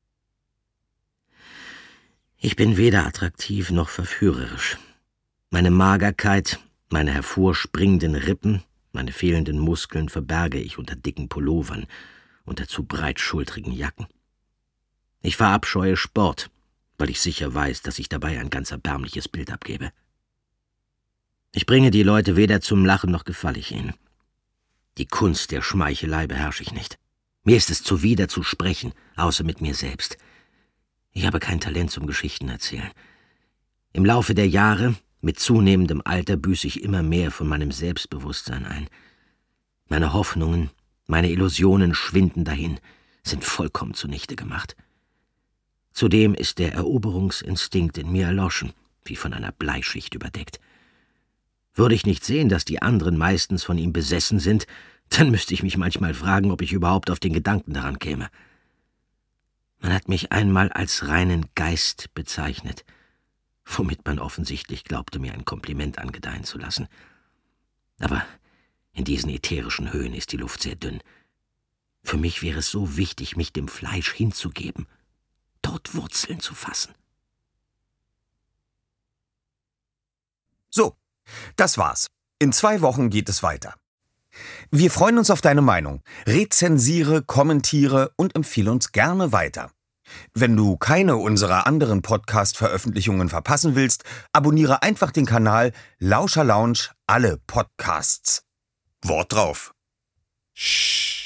Ich bin weder attraktiv noch verführerisch. Meine Magerkeit, meine hervorspringenden Rippen, meine fehlenden Muskeln verberge ich unter dicken Pullovern, unter zu breitschultrigen Jacken. Ich verabscheue Sport, weil ich sicher weiß, dass ich dabei ein ganz erbärmliches Bild abgebe. Ich bringe die Leute weder zum Lachen noch gefalle ich ihnen. Die Kunst der Schmeichelei beherrsche ich nicht. Mir ist es zuwider zu sprechen, außer mit mir selbst. Ich habe kein Talent zum Geschichtenerzählen. Im Laufe der Jahre, mit zunehmendem Alter, büße ich immer mehr von meinem Selbstbewusstsein ein. Meine Hoffnungen, meine Illusionen schwinden dahin, sind vollkommen zunichte gemacht. Zudem ist der Eroberungsinstinkt in mir erloschen, wie von einer Bleischicht überdeckt. Würde ich nicht sehen, dass die anderen meistens von ihm besessen sind, dann müsste ich mich manchmal fragen, ob ich überhaupt auf den Gedanken daran käme. Man hat mich einmal als reinen Geist bezeichnet, womit man offensichtlich glaubte, mir ein Kompliment angedeihen zu lassen. Aber in diesen ätherischen Höhen ist die Luft sehr dünn. Für mich wäre es so wichtig, mich dem Fleisch hinzugeben, dort Wurzeln zu fassen. So, das war's. In 2 Wochen geht es weiter. Wir freuen uns auf deine Meinung. Rezensiere, kommentiere und empfehle uns gerne weiter. Wenn du keine unserer anderen Podcast-Veröffentlichungen verpassen willst, abonniere einfach den Kanal Lauscher Lounge alle Podcasts. Wort drauf. Shh.